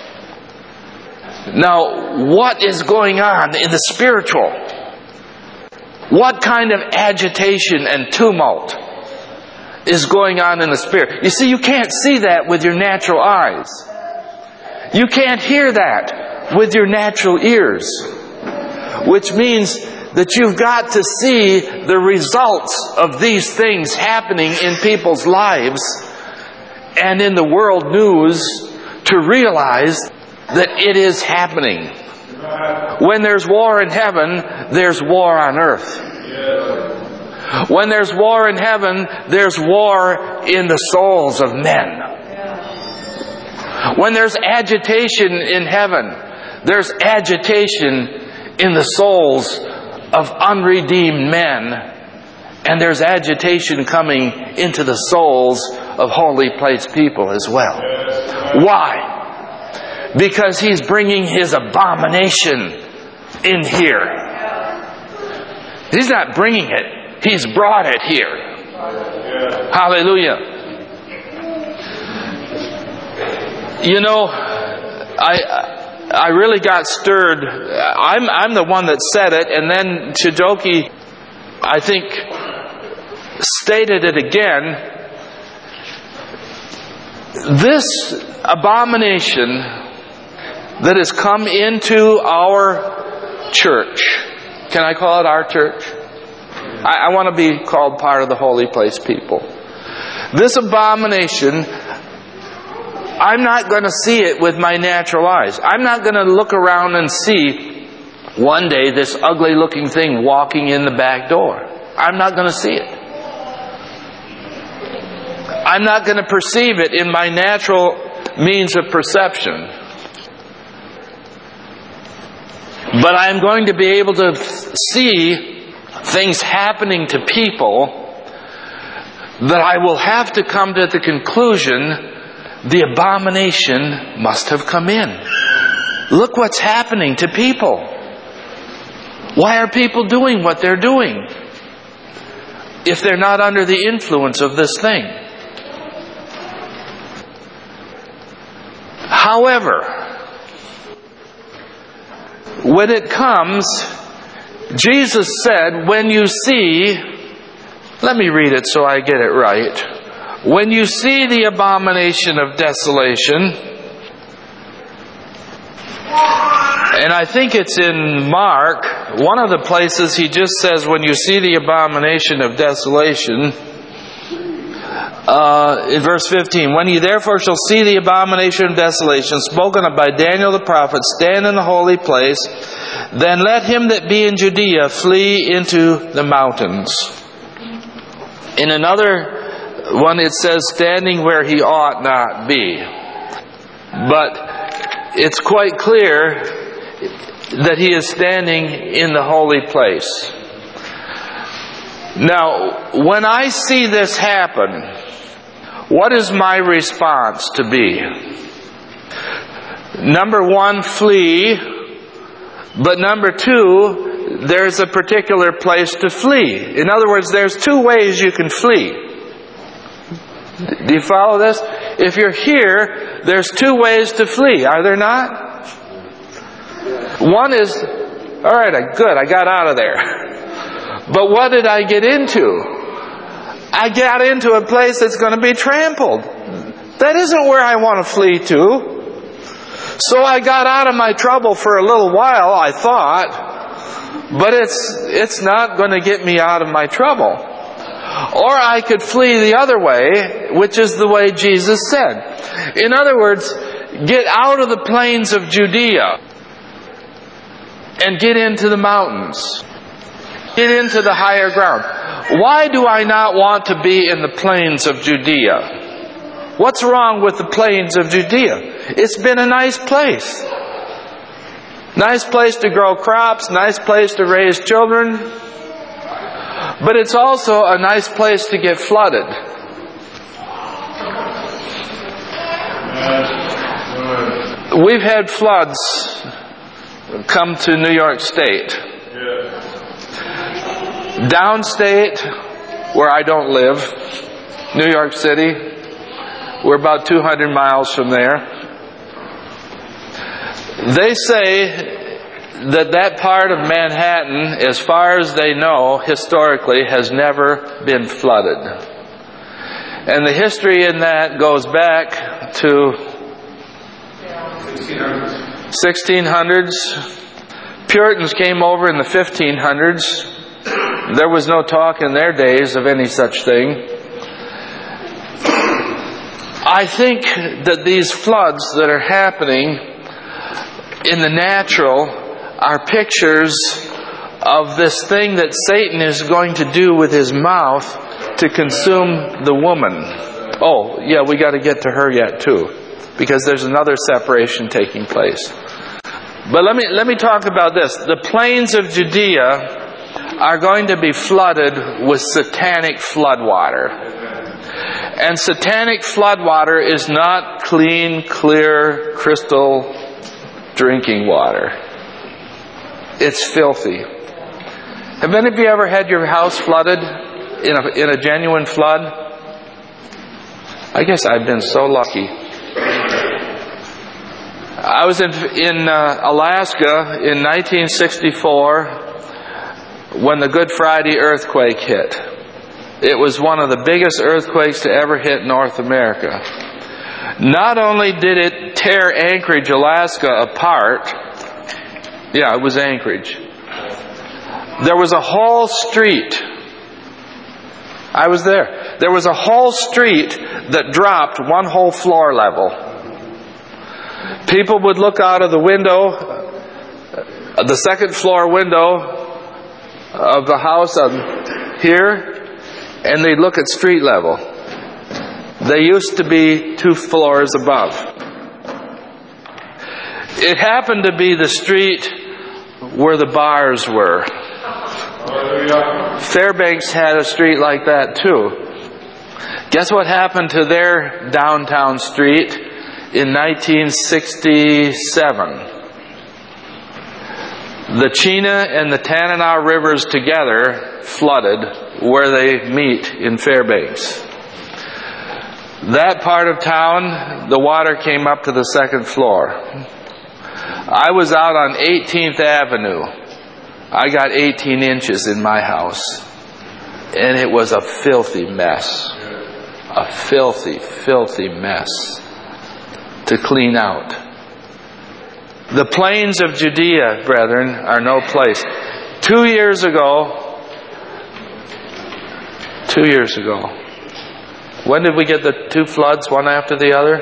Now, what is going on in the spiritual? What kind of agitation and tumult is going on in the spirit? You see, you can't see that with your natural eyes. You can't hear that with your natural ears. Which means that you've got to see the results of these things happening in people's lives and in the world news to realize that it is happening. When there's war in heaven, there's war on earth. When there's war in heaven, there's war in the souls of men. When there's agitation in heaven, there's agitation in the souls of unredeemed men. And there's agitation coming into the souls of holy place people as well. Why? Because He's bringing His abomination in here. He's not bringing it. He's brought it here. Hallelujah. You know, I I really got stirred. I'm I'm the one that said it, and then Chijoki, I think, stated it again. This abomination that has come into our church, can I call it our church? I, I want to be called part of the holy place people. This abomination, I'm not going to see it with my natural eyes. I'm not going to look around and see one day this ugly looking thing walking in the back door. I'm not going to see it. I'm not going to perceive it in my natural means of perception. But I'm going to be able to see things happening to people that I will have to come to the conclusion the abomination must have come in. Look what's happening to people. Why are people doing what they're doing if they're not under the influence of this thing? However, when it comes, Jesus said, when you see, let me read it so I get it right. When you see the abomination of desolation, and I think it's in Mark, one of the places He just says, when you see the abomination of desolation, uh, in verse fifteen, when you therefore shall see the abomination of desolation, spoken of by Daniel the prophet, stand in the holy place, then let him that be in Judea flee into the mountains. In another one it says, standing where he ought not be. But it's quite clear that he is standing in the holy place. Now, when I see this happen, what is my response to be? Number one, flee. But number two, there's a particular place to flee. In other words, there's two ways you can flee. Do you follow this? If you're here, there's two ways to flee, are there not? One is, all right, good, I got out of there. But what did I get into? I got into a place that's going to be trampled. That isn't where I want to flee to. So I got out of my trouble for a little while, I thought, but it's it's not going to get me out of my trouble. Or I could flee the other way, which is the way Jesus said. In other words, get out of the plains of Judea and get into the mountains. Get into the higher ground. Why do I not want to be in the plains of Judea? What's wrong with the plains of Judea? It's been a nice place. Nice place to grow crops, nice place to raise children. But it's also a nice place to get flooded. We've had floods come to New York State. Downstate, where I don't live, New York City, we're about two hundred miles from there. They say that that part of Manhattan, as far as they know, historically, has never been flooded. And the history in that goes back to sixteen hundreds. sixteen hundreds. Puritans came over in the fifteen hundreds. There was no talk in their days of any such thing. I think that these floods that are happening in the natural are pictures of this thing that Satan is going to do with his mouth to consume the woman. Oh, yeah, we got to get to her yet too, because there's another separation taking place. But let me let me talk about this. The plains of Judea are going to be flooded with satanic floodwater. And satanic floodwater is not clean, clear, crystal drinking water. It's filthy. Have any of you ever had your house flooded in a, in a genuine flood? I guess I've been so lucky. I was in, in uh, Alaska in nineteen sixty-four when the Good Friday earthquake hit. It was one of the biggest earthquakes to ever hit North America. Not only did it tear Anchorage, Alaska apart, yeah, it was Anchorage. There was a whole street. I was there. There was a whole street that dropped one whole floor level. People would look out of the window, the second floor window of the house on here, and they'd look at street level. They used to be two floors above. It happened to be the street where the bars were. Fairbanks had a street like that too. Guess what happened to their downtown street in nineteen sixty-seven? The Chena and the Tanana rivers together flooded where they meet in Fairbanks. That part of town, the water came up to the second floor. I was out on eighteenth Avenue. I got eighteen inches in my house. And it was a filthy mess. A filthy, filthy mess to clean out. The plains of Judea, brethren, are no place. Two years ago, two years ago, when did we get the two floods, one after the other?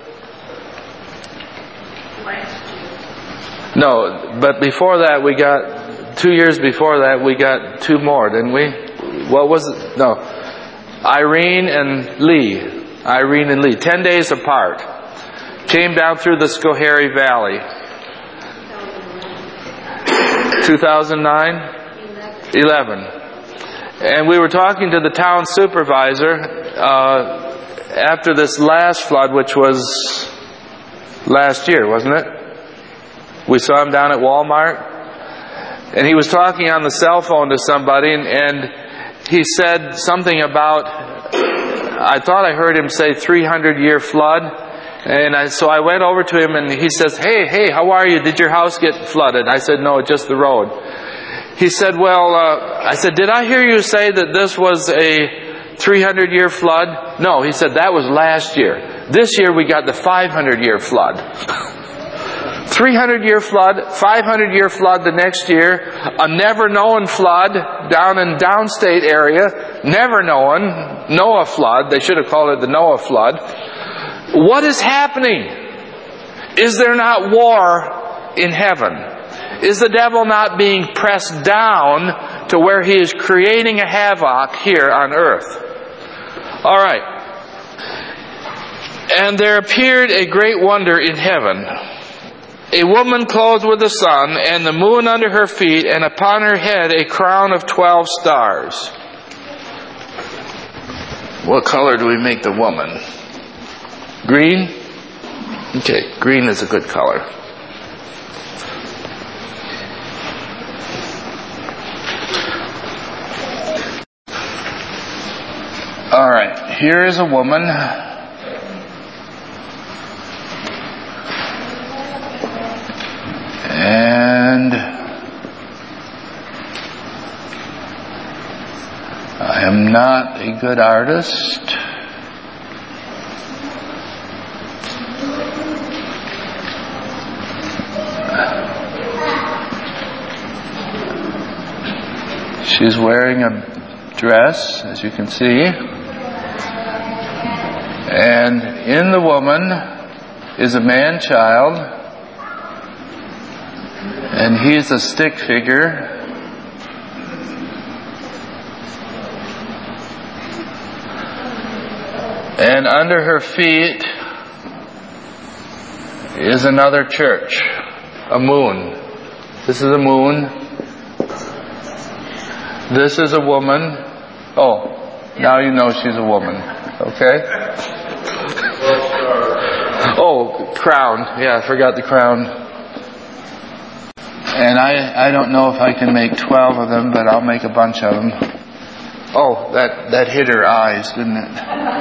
No, but before that we got, two years before that we got two more, didn't we? What was it? No. Irene and Lee. Irene and Lee. Ten days apart. Came down through the Schoharie Valley. two thousand nine? eleven. And we were talking to the town supervisor uh, after this last flood, which was last year, wasn't it? We saw him down at Walmart. And he was talking on the cell phone to somebody, and, and he said something about, I thought I heard him say three hundred year flood. And I, so I went over to him and he says, hey, hey, how are you? Did your house get flooded? I said, no, just the road. He said, well, uh, I said, did I hear you say that this was a three hundred year flood? No, he said, that was last year. This year we got the five hundred year flood. three hundred year flood, five hundred year flood the next year, a never known flood down in downstate area, never known, Noah flood. They should have called it the Noah flood. What is happening? Is there not war in heaven? Is the devil not being pressed down to where he is creating a havoc here on earth? All right. And there appeared a great wonder in heaven, a woman clothed with the sun, and the moon under her feet, and upon her head a crown of twelve stars. What color do we make the woman? Green? Okay, green is a good color. All right, here is a woman. And I am not a good artist. She's wearing a dress, as you can see. And in the woman is a man-child. And he's a stick figure. And under her feet is another church, a moon. This is a moon. This is a woman. Oh, now you know she's a woman. Okay? Oh, crown. Yeah, I forgot the crown. And I, I don't know if I can make twelve of them, but I'll make a bunch of them. Oh, that, that hit her eyes, didn't it?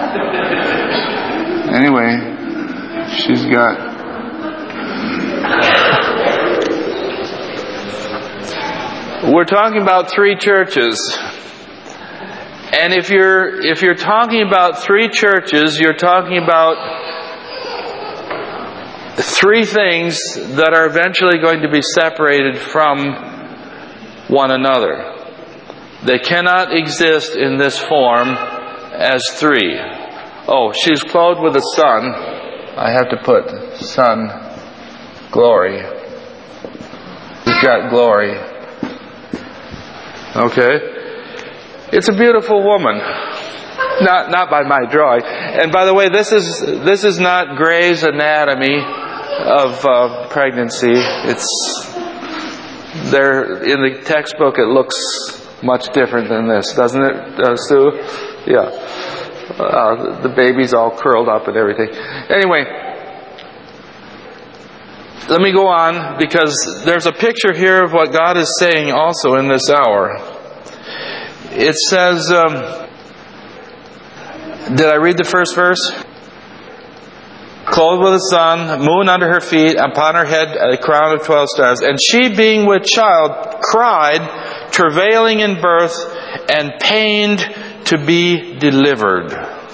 Anyway, she's got... We're talking about three churches. And if you're, if you're talking about three churches, you're talking about three things that are eventually going to be separated from one another. They cannot exist in this form as three. Oh, she's clothed with a sun. I have to put sun, glory. She's got glory. Okay? It's a beautiful woman. Not not by my drawing. And by the way, this is this is not Gray's Anatomy of uh, pregnancy. It's there in the textbook. It looks much different than this, doesn't it, uh, Sue? Yeah. Uh, the baby's all curled up and everything. Anyway, let me go on, because there's a picture here of what God is saying also in this hour. It says, um, did I read the first verse? Clothed with the sun, moon under her feet, upon her head a crown of twelve stars. And she, being with child, cried, travailing in birth, and pained to be delivered.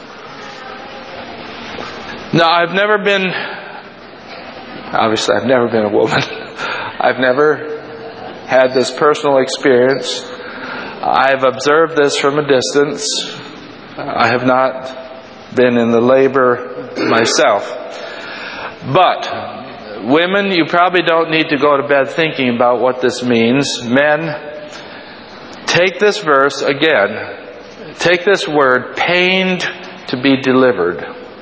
Now, I've never been, obviously I've never been a woman. I've never had this personal experience. I've observed this from a distance. I have not been in the labor myself. But, women, you probably don't need to go to bed thinking about what this means. Men, take this verse again. Take this word, pained to be delivered.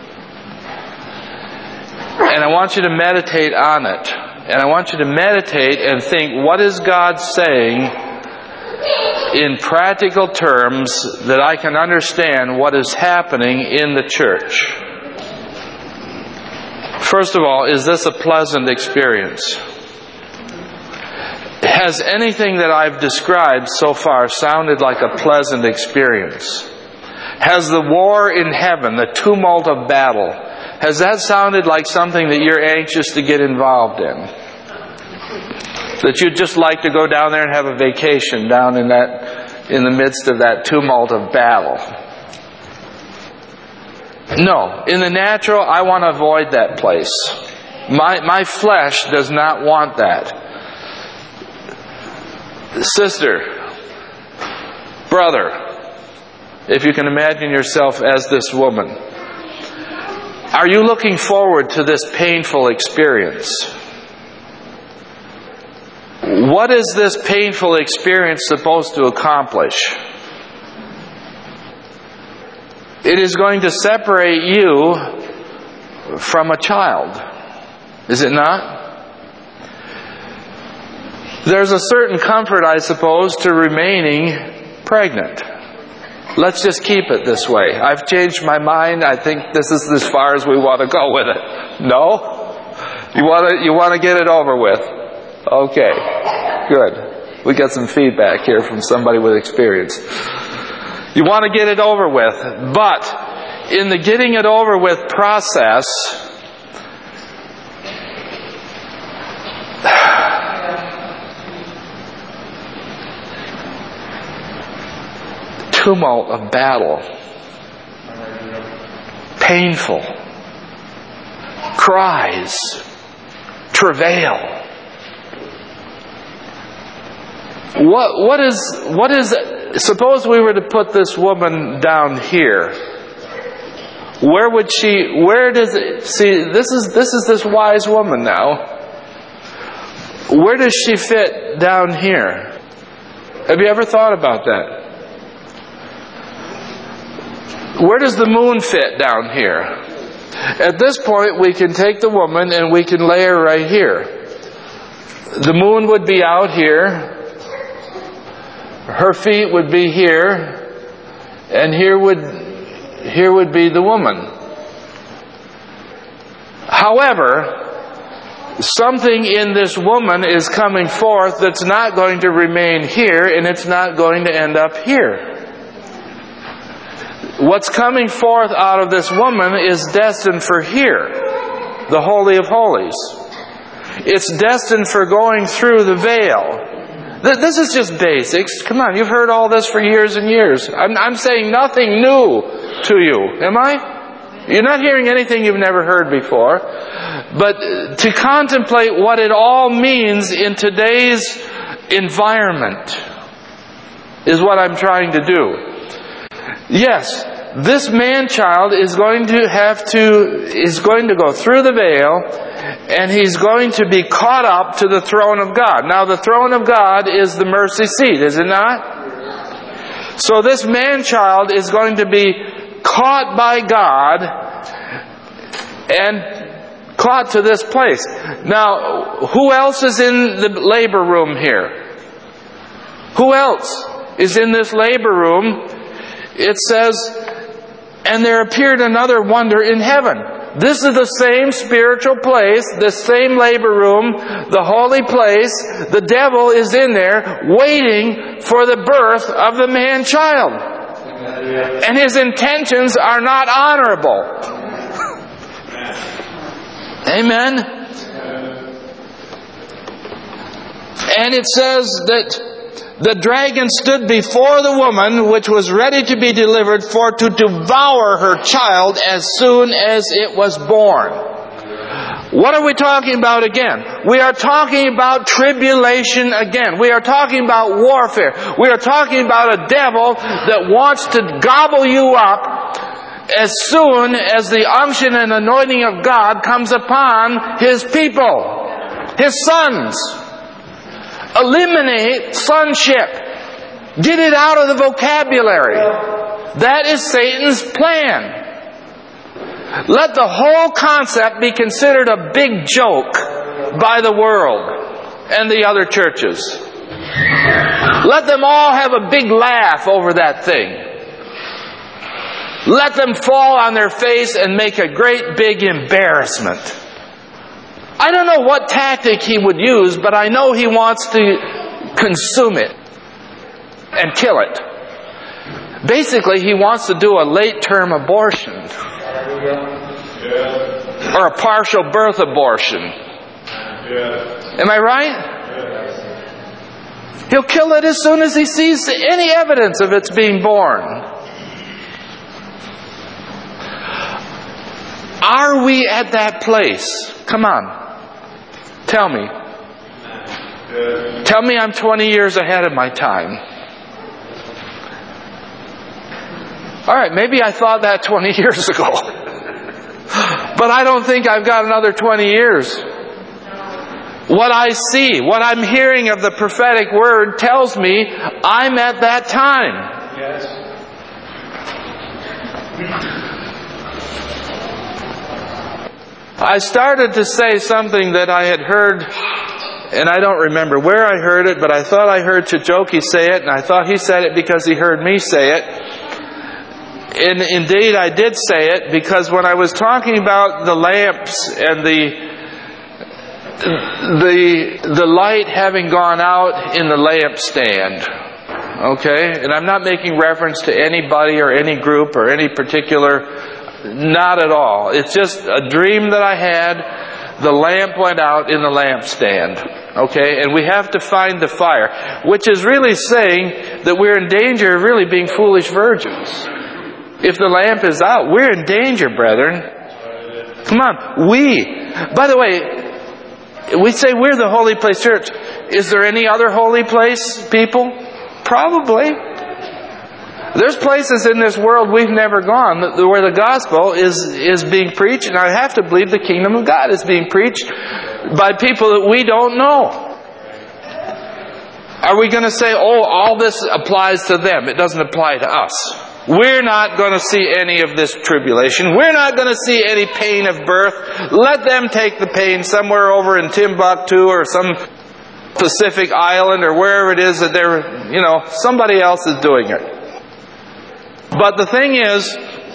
And I want you to meditate on it. And I want you to meditate and think, what is God saying in practical terms that I can understand what is happening in the church? First of all, is this a pleasant experience? Has anything that I've described so far sounded like a pleasant experience? Has the war in heaven, the tumult of battle, has that sounded like something that you're anxious to get involved in? That you'd just like to go down there and have a vacation down in that, in the midst of that tumult of battle? No. In the natural, I want to avoid that place. My, my flesh does not want that. Sister, brother, if you can imagine yourself as this woman, are you looking forward to this painful experience? What is this painful experience supposed to accomplish? It is going to separate you from a child, is it not? There's a certain comfort, I suppose, to remaining pregnant. Let's just keep it this way. I've changed my mind. I think this is as far as we want to go with it. No? You want to, you want to get it over with? Okay. Good. We got some feedback here from somebody with experience. You want to get it over with. But in the getting it over with process, tumult of battle, painful, cries, travail. What, what is, what is, suppose we were to put this woman down here. Where would she, where does it, see, this is, this is this wise woman now. Where does she fit down here? Have you ever thought about that? Where does the moon fit down here? At this point, we can take the woman and we can lay her right here. The moon would be out here. Her feet would be here. And here would, here would be the woman. However, something in this woman is coming forth that's not going to remain here, and it's not going to end up here. What's coming forth out of this woman is destined for here, the Holy of Holies. It's destined for going through the veil. This is just basics. Come on, you've heard all this for years and years. I'm, I'm saying nothing new to you, am I? You're not hearing anything you've never heard before. But to contemplate what it all means in today's environment is what I'm trying to do. Yes, this man-child is going to have to, is going to go through the veil, and he's going to be caught up to the throne of God. Now, the throne of God is the mercy seat, is it not? So this man-child is going to be caught by God and caught to this place. Now, who else is in the labor room here? Who else is in this labor room? It says, and there appeared another wonder in heaven. This is the same spiritual place, the same labor room, the holy place. The devil is in there waiting for the birth of the man-child. And his intentions are not honorable. Amen. And it says that the dragon stood before the woman which was ready to be delivered, for to devour her child as soon as it was born. What are we talking about again? We are talking about tribulation again. We are talking about warfare. We are talking about a devil that wants to gobble you up as soon as the unction and anointing of God comes upon His people, His sons. Eliminate sonship. Get it out of the vocabulary. That is Satan's plan. Let the whole concept be considered a big joke by the world and the other churches. Let them all have a big laugh over that thing. Let them fall on their face and make a great big embarrassment. I don't know what tactic he would use, but I know he wants to consume it and kill it. Basically, he wants to do a late-term abortion. Or a partial birth abortion. Am I right? He'll kill it as soon as he sees any evidence of its being born. Are we at that place? Come on. Tell me. Tell me I'm twenty years ahead of my time. Alright, maybe I thought that twenty years ago. But I don't think I've got another twenty years. What I see, what I'm hearing of the prophetic word tells me I'm at that time. Yes. I started to say something that I had heard, and I don't remember where I heard it, but I thought I heard Chijoki say it, and I thought he said it because he heard me say it. And indeed I did say it, because when I was talking about the lamps and the the the light having gone out in the lampstand, okay? And I'm not making reference to anybody or any group or any particular... Not at all. It's just a dream that I had. The lamp went out in the lampstand. Okay? And we have to find the fire. Which is really saying that we're in danger of really being foolish virgins. If the lamp is out, we're in danger, brethren. Come on. We. By the way, we say we're the Holy Place Church. Is there any other holy place, people? Probably. There's places in this world we've never gone where the gospel is, is being preached, and I have to believe the kingdom of God is being preached by people that we don't know. Are we going to say, oh, all this applies to them? It doesn't apply to us. We're not going to see any of this tribulation. We're not going to see any pain of birth. Let them take the pain somewhere over in Timbuktu or some Pacific island or wherever it is that they're, you know, somebody else is doing it. But the thing is,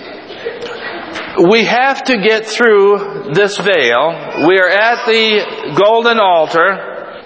we have to get through this veil. We are at the golden altar.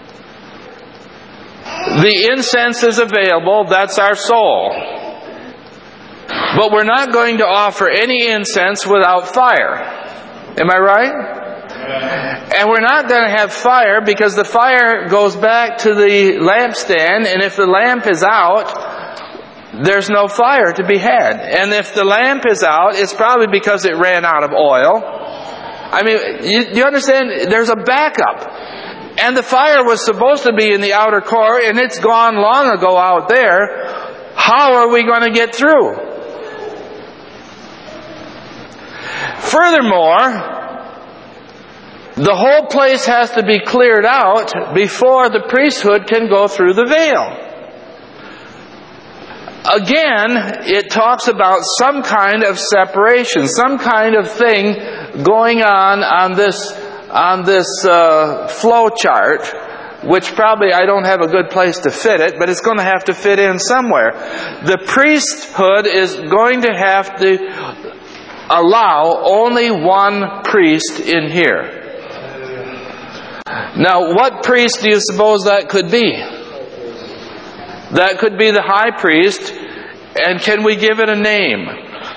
The incense is available. That's our soul. But we're not going to offer any incense without fire. Am I right? And we're not going to have fire because the fire goes back to the lampstand, and if the lamp is out, there's no fire to be had. And if the lamp is out, it's probably because it ran out of oil. I mean, you, you understand? There's a backup. And the fire was supposed to be in the outer core, and it's gone long ago out there. How are we going to get through? Furthermore, the whole place has to be cleared out before the priesthood can go through the veil. Again, it talks about some kind of separation, some kind of thing going on on this on this uh, flow chart, which probably I don't have a good place to fit it, but it's going to have to fit in somewhere. The priesthood is going to have to allow only one priest in here. Now, what priest do you suppose that could be? That could be the high priest. And can we give it a name?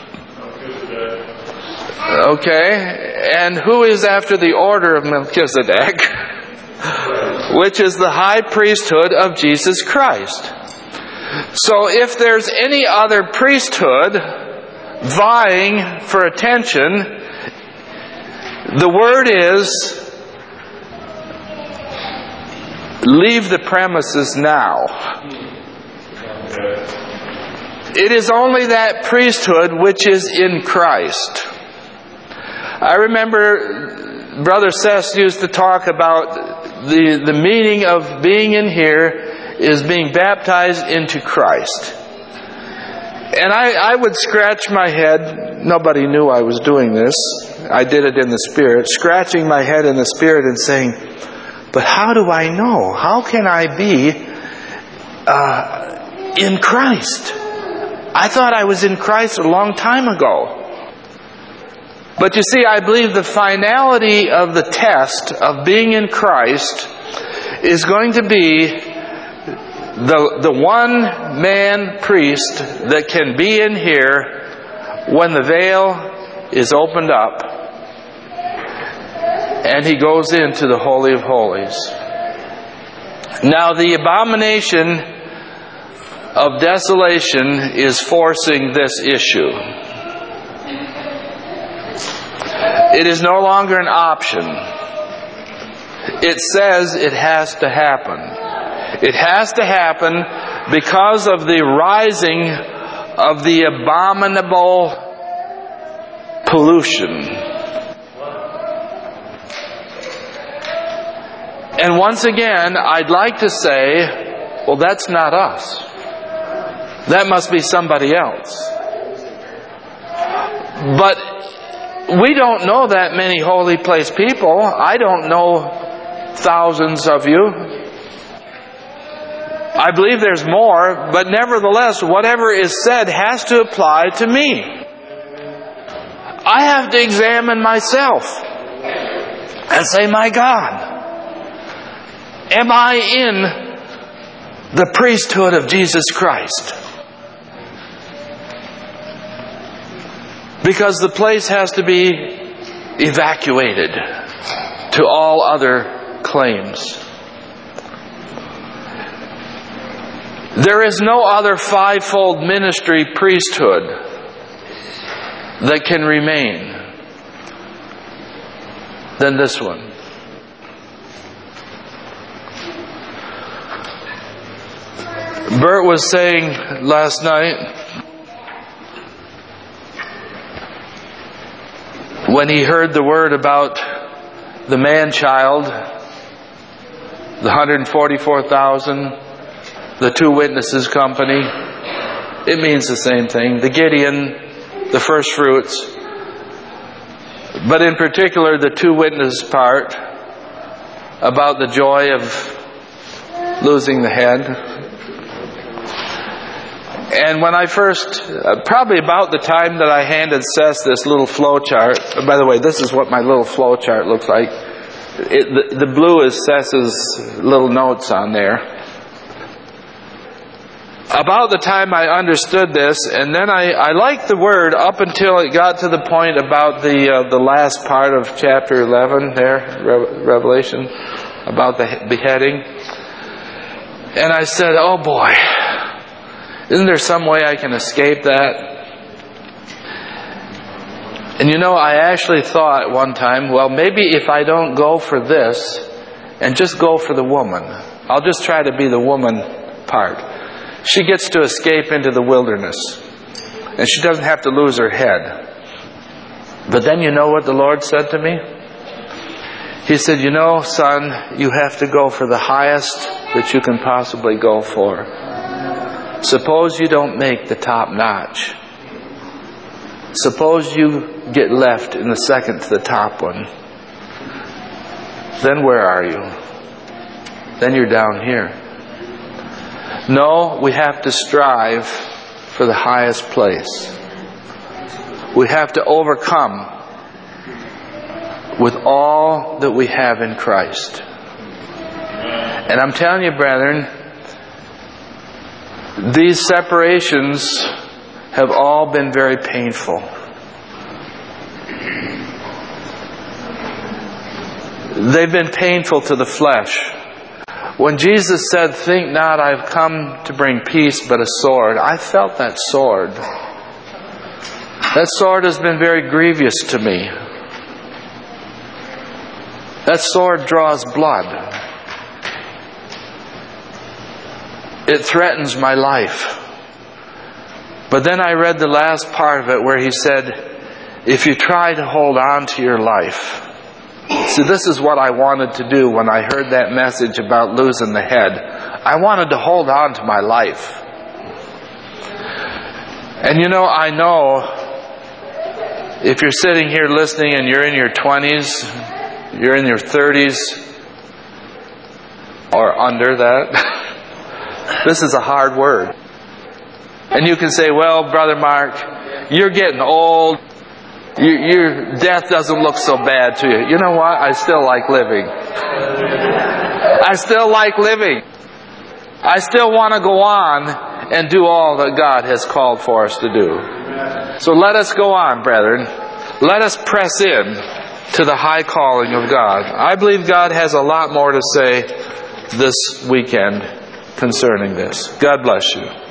Okay. And who is after the order of Melchizedek? Which is the high priesthood of Jesus Christ. So if there's any other priesthood vying for attention, the word is, leave the premises now. It is only that priesthood which is in Christ. I remember Brother Sess used to talk about the, the meaning of being in here is being baptized into Christ. And I, I would scratch my head. Nobody knew I was doing this. I did it in the Spirit. Scratching my head in the Spirit and saying, but how do I know? How can I be uh, in Christ? I thought I was in Christ a long time ago. But you see, I believe the finality of the test of being in Christ is going to be the, the one man priest that can be in here when the veil is opened up and he goes into the Holy of Holies. Now, the abomination of desolation is forcing this issue. It is no longer an option. It says it has to happen. It has to happen because of the rising of the abominable pollution. And once again, I'd like to say, well, that's not us. That must be somebody else. But we don't know that many holy place people. I don't know thousands of you. I believe there's more, but nevertheless, whatever is said has to apply to me. I have to examine myself and say, my God, am I in the priesthood of Jesus Christ? Because the place has to be evacuated to all other claims. There is no other fivefold ministry priesthood that can remain than this one. Bert was saying last night, when he heard the word about the man-child, the one hundred forty-four thousand, the two witnesses company, it means the same thing. The Gideon, the first fruits. But in particular, the two witness part about the joy of losing the head. And when I first, uh, probably about the time that I handed Seth this little flow chart, and by the way, this is what my little flow chart looks like. It, the, the blue is Seth's little notes on there. About the time I understood this, and then I, I liked the word up until it got to the point about the uh, the last part of chapter eleven there, Re- Revelation, about the beheading. And I said, oh boy, isn't there some way I can escape that? And you know, I actually thought one time, well, maybe if I don't go for this and just go for the woman, I'll just try to be the woman part. She gets to escape into the wilderness, and she doesn't have to lose her head. But then you know what the Lord said to me? He said, you know, son, you have to go for the highest that you can possibly go for. Suppose you don't make the top notch. Suppose you get left in the second to the top one. Then where are you? Then you're down here. No, we have to strive for the highest place. We have to overcome with all that we have in Christ. And I'm telling you, brethren, these separations have all been very painful. They've been painful to the flesh. When Jesus said, think not I've come to bring peace but a sword, I felt that sword. That sword has been very grievous to me. That sword draws blood. It threatens my life. But then I read the last part of it where he said, if you try to hold on to your life. See, this is what I wanted to do when I heard that message about losing the head. I wanted to hold on to my life. And you know, I know if you're sitting here listening and you're in your twenties, you're in your thirties, or under that, this is a hard word. And you can say, well, Brother Mark, you're getting old. You, your death doesn't look so bad to you. You know what? I still like living. I still like living. I still want to go on and do all that God has called for us to do. So let us go on, brethren. Let us press in to the high calling of God. I believe God has a lot more to say this weekend concerning this. God bless you.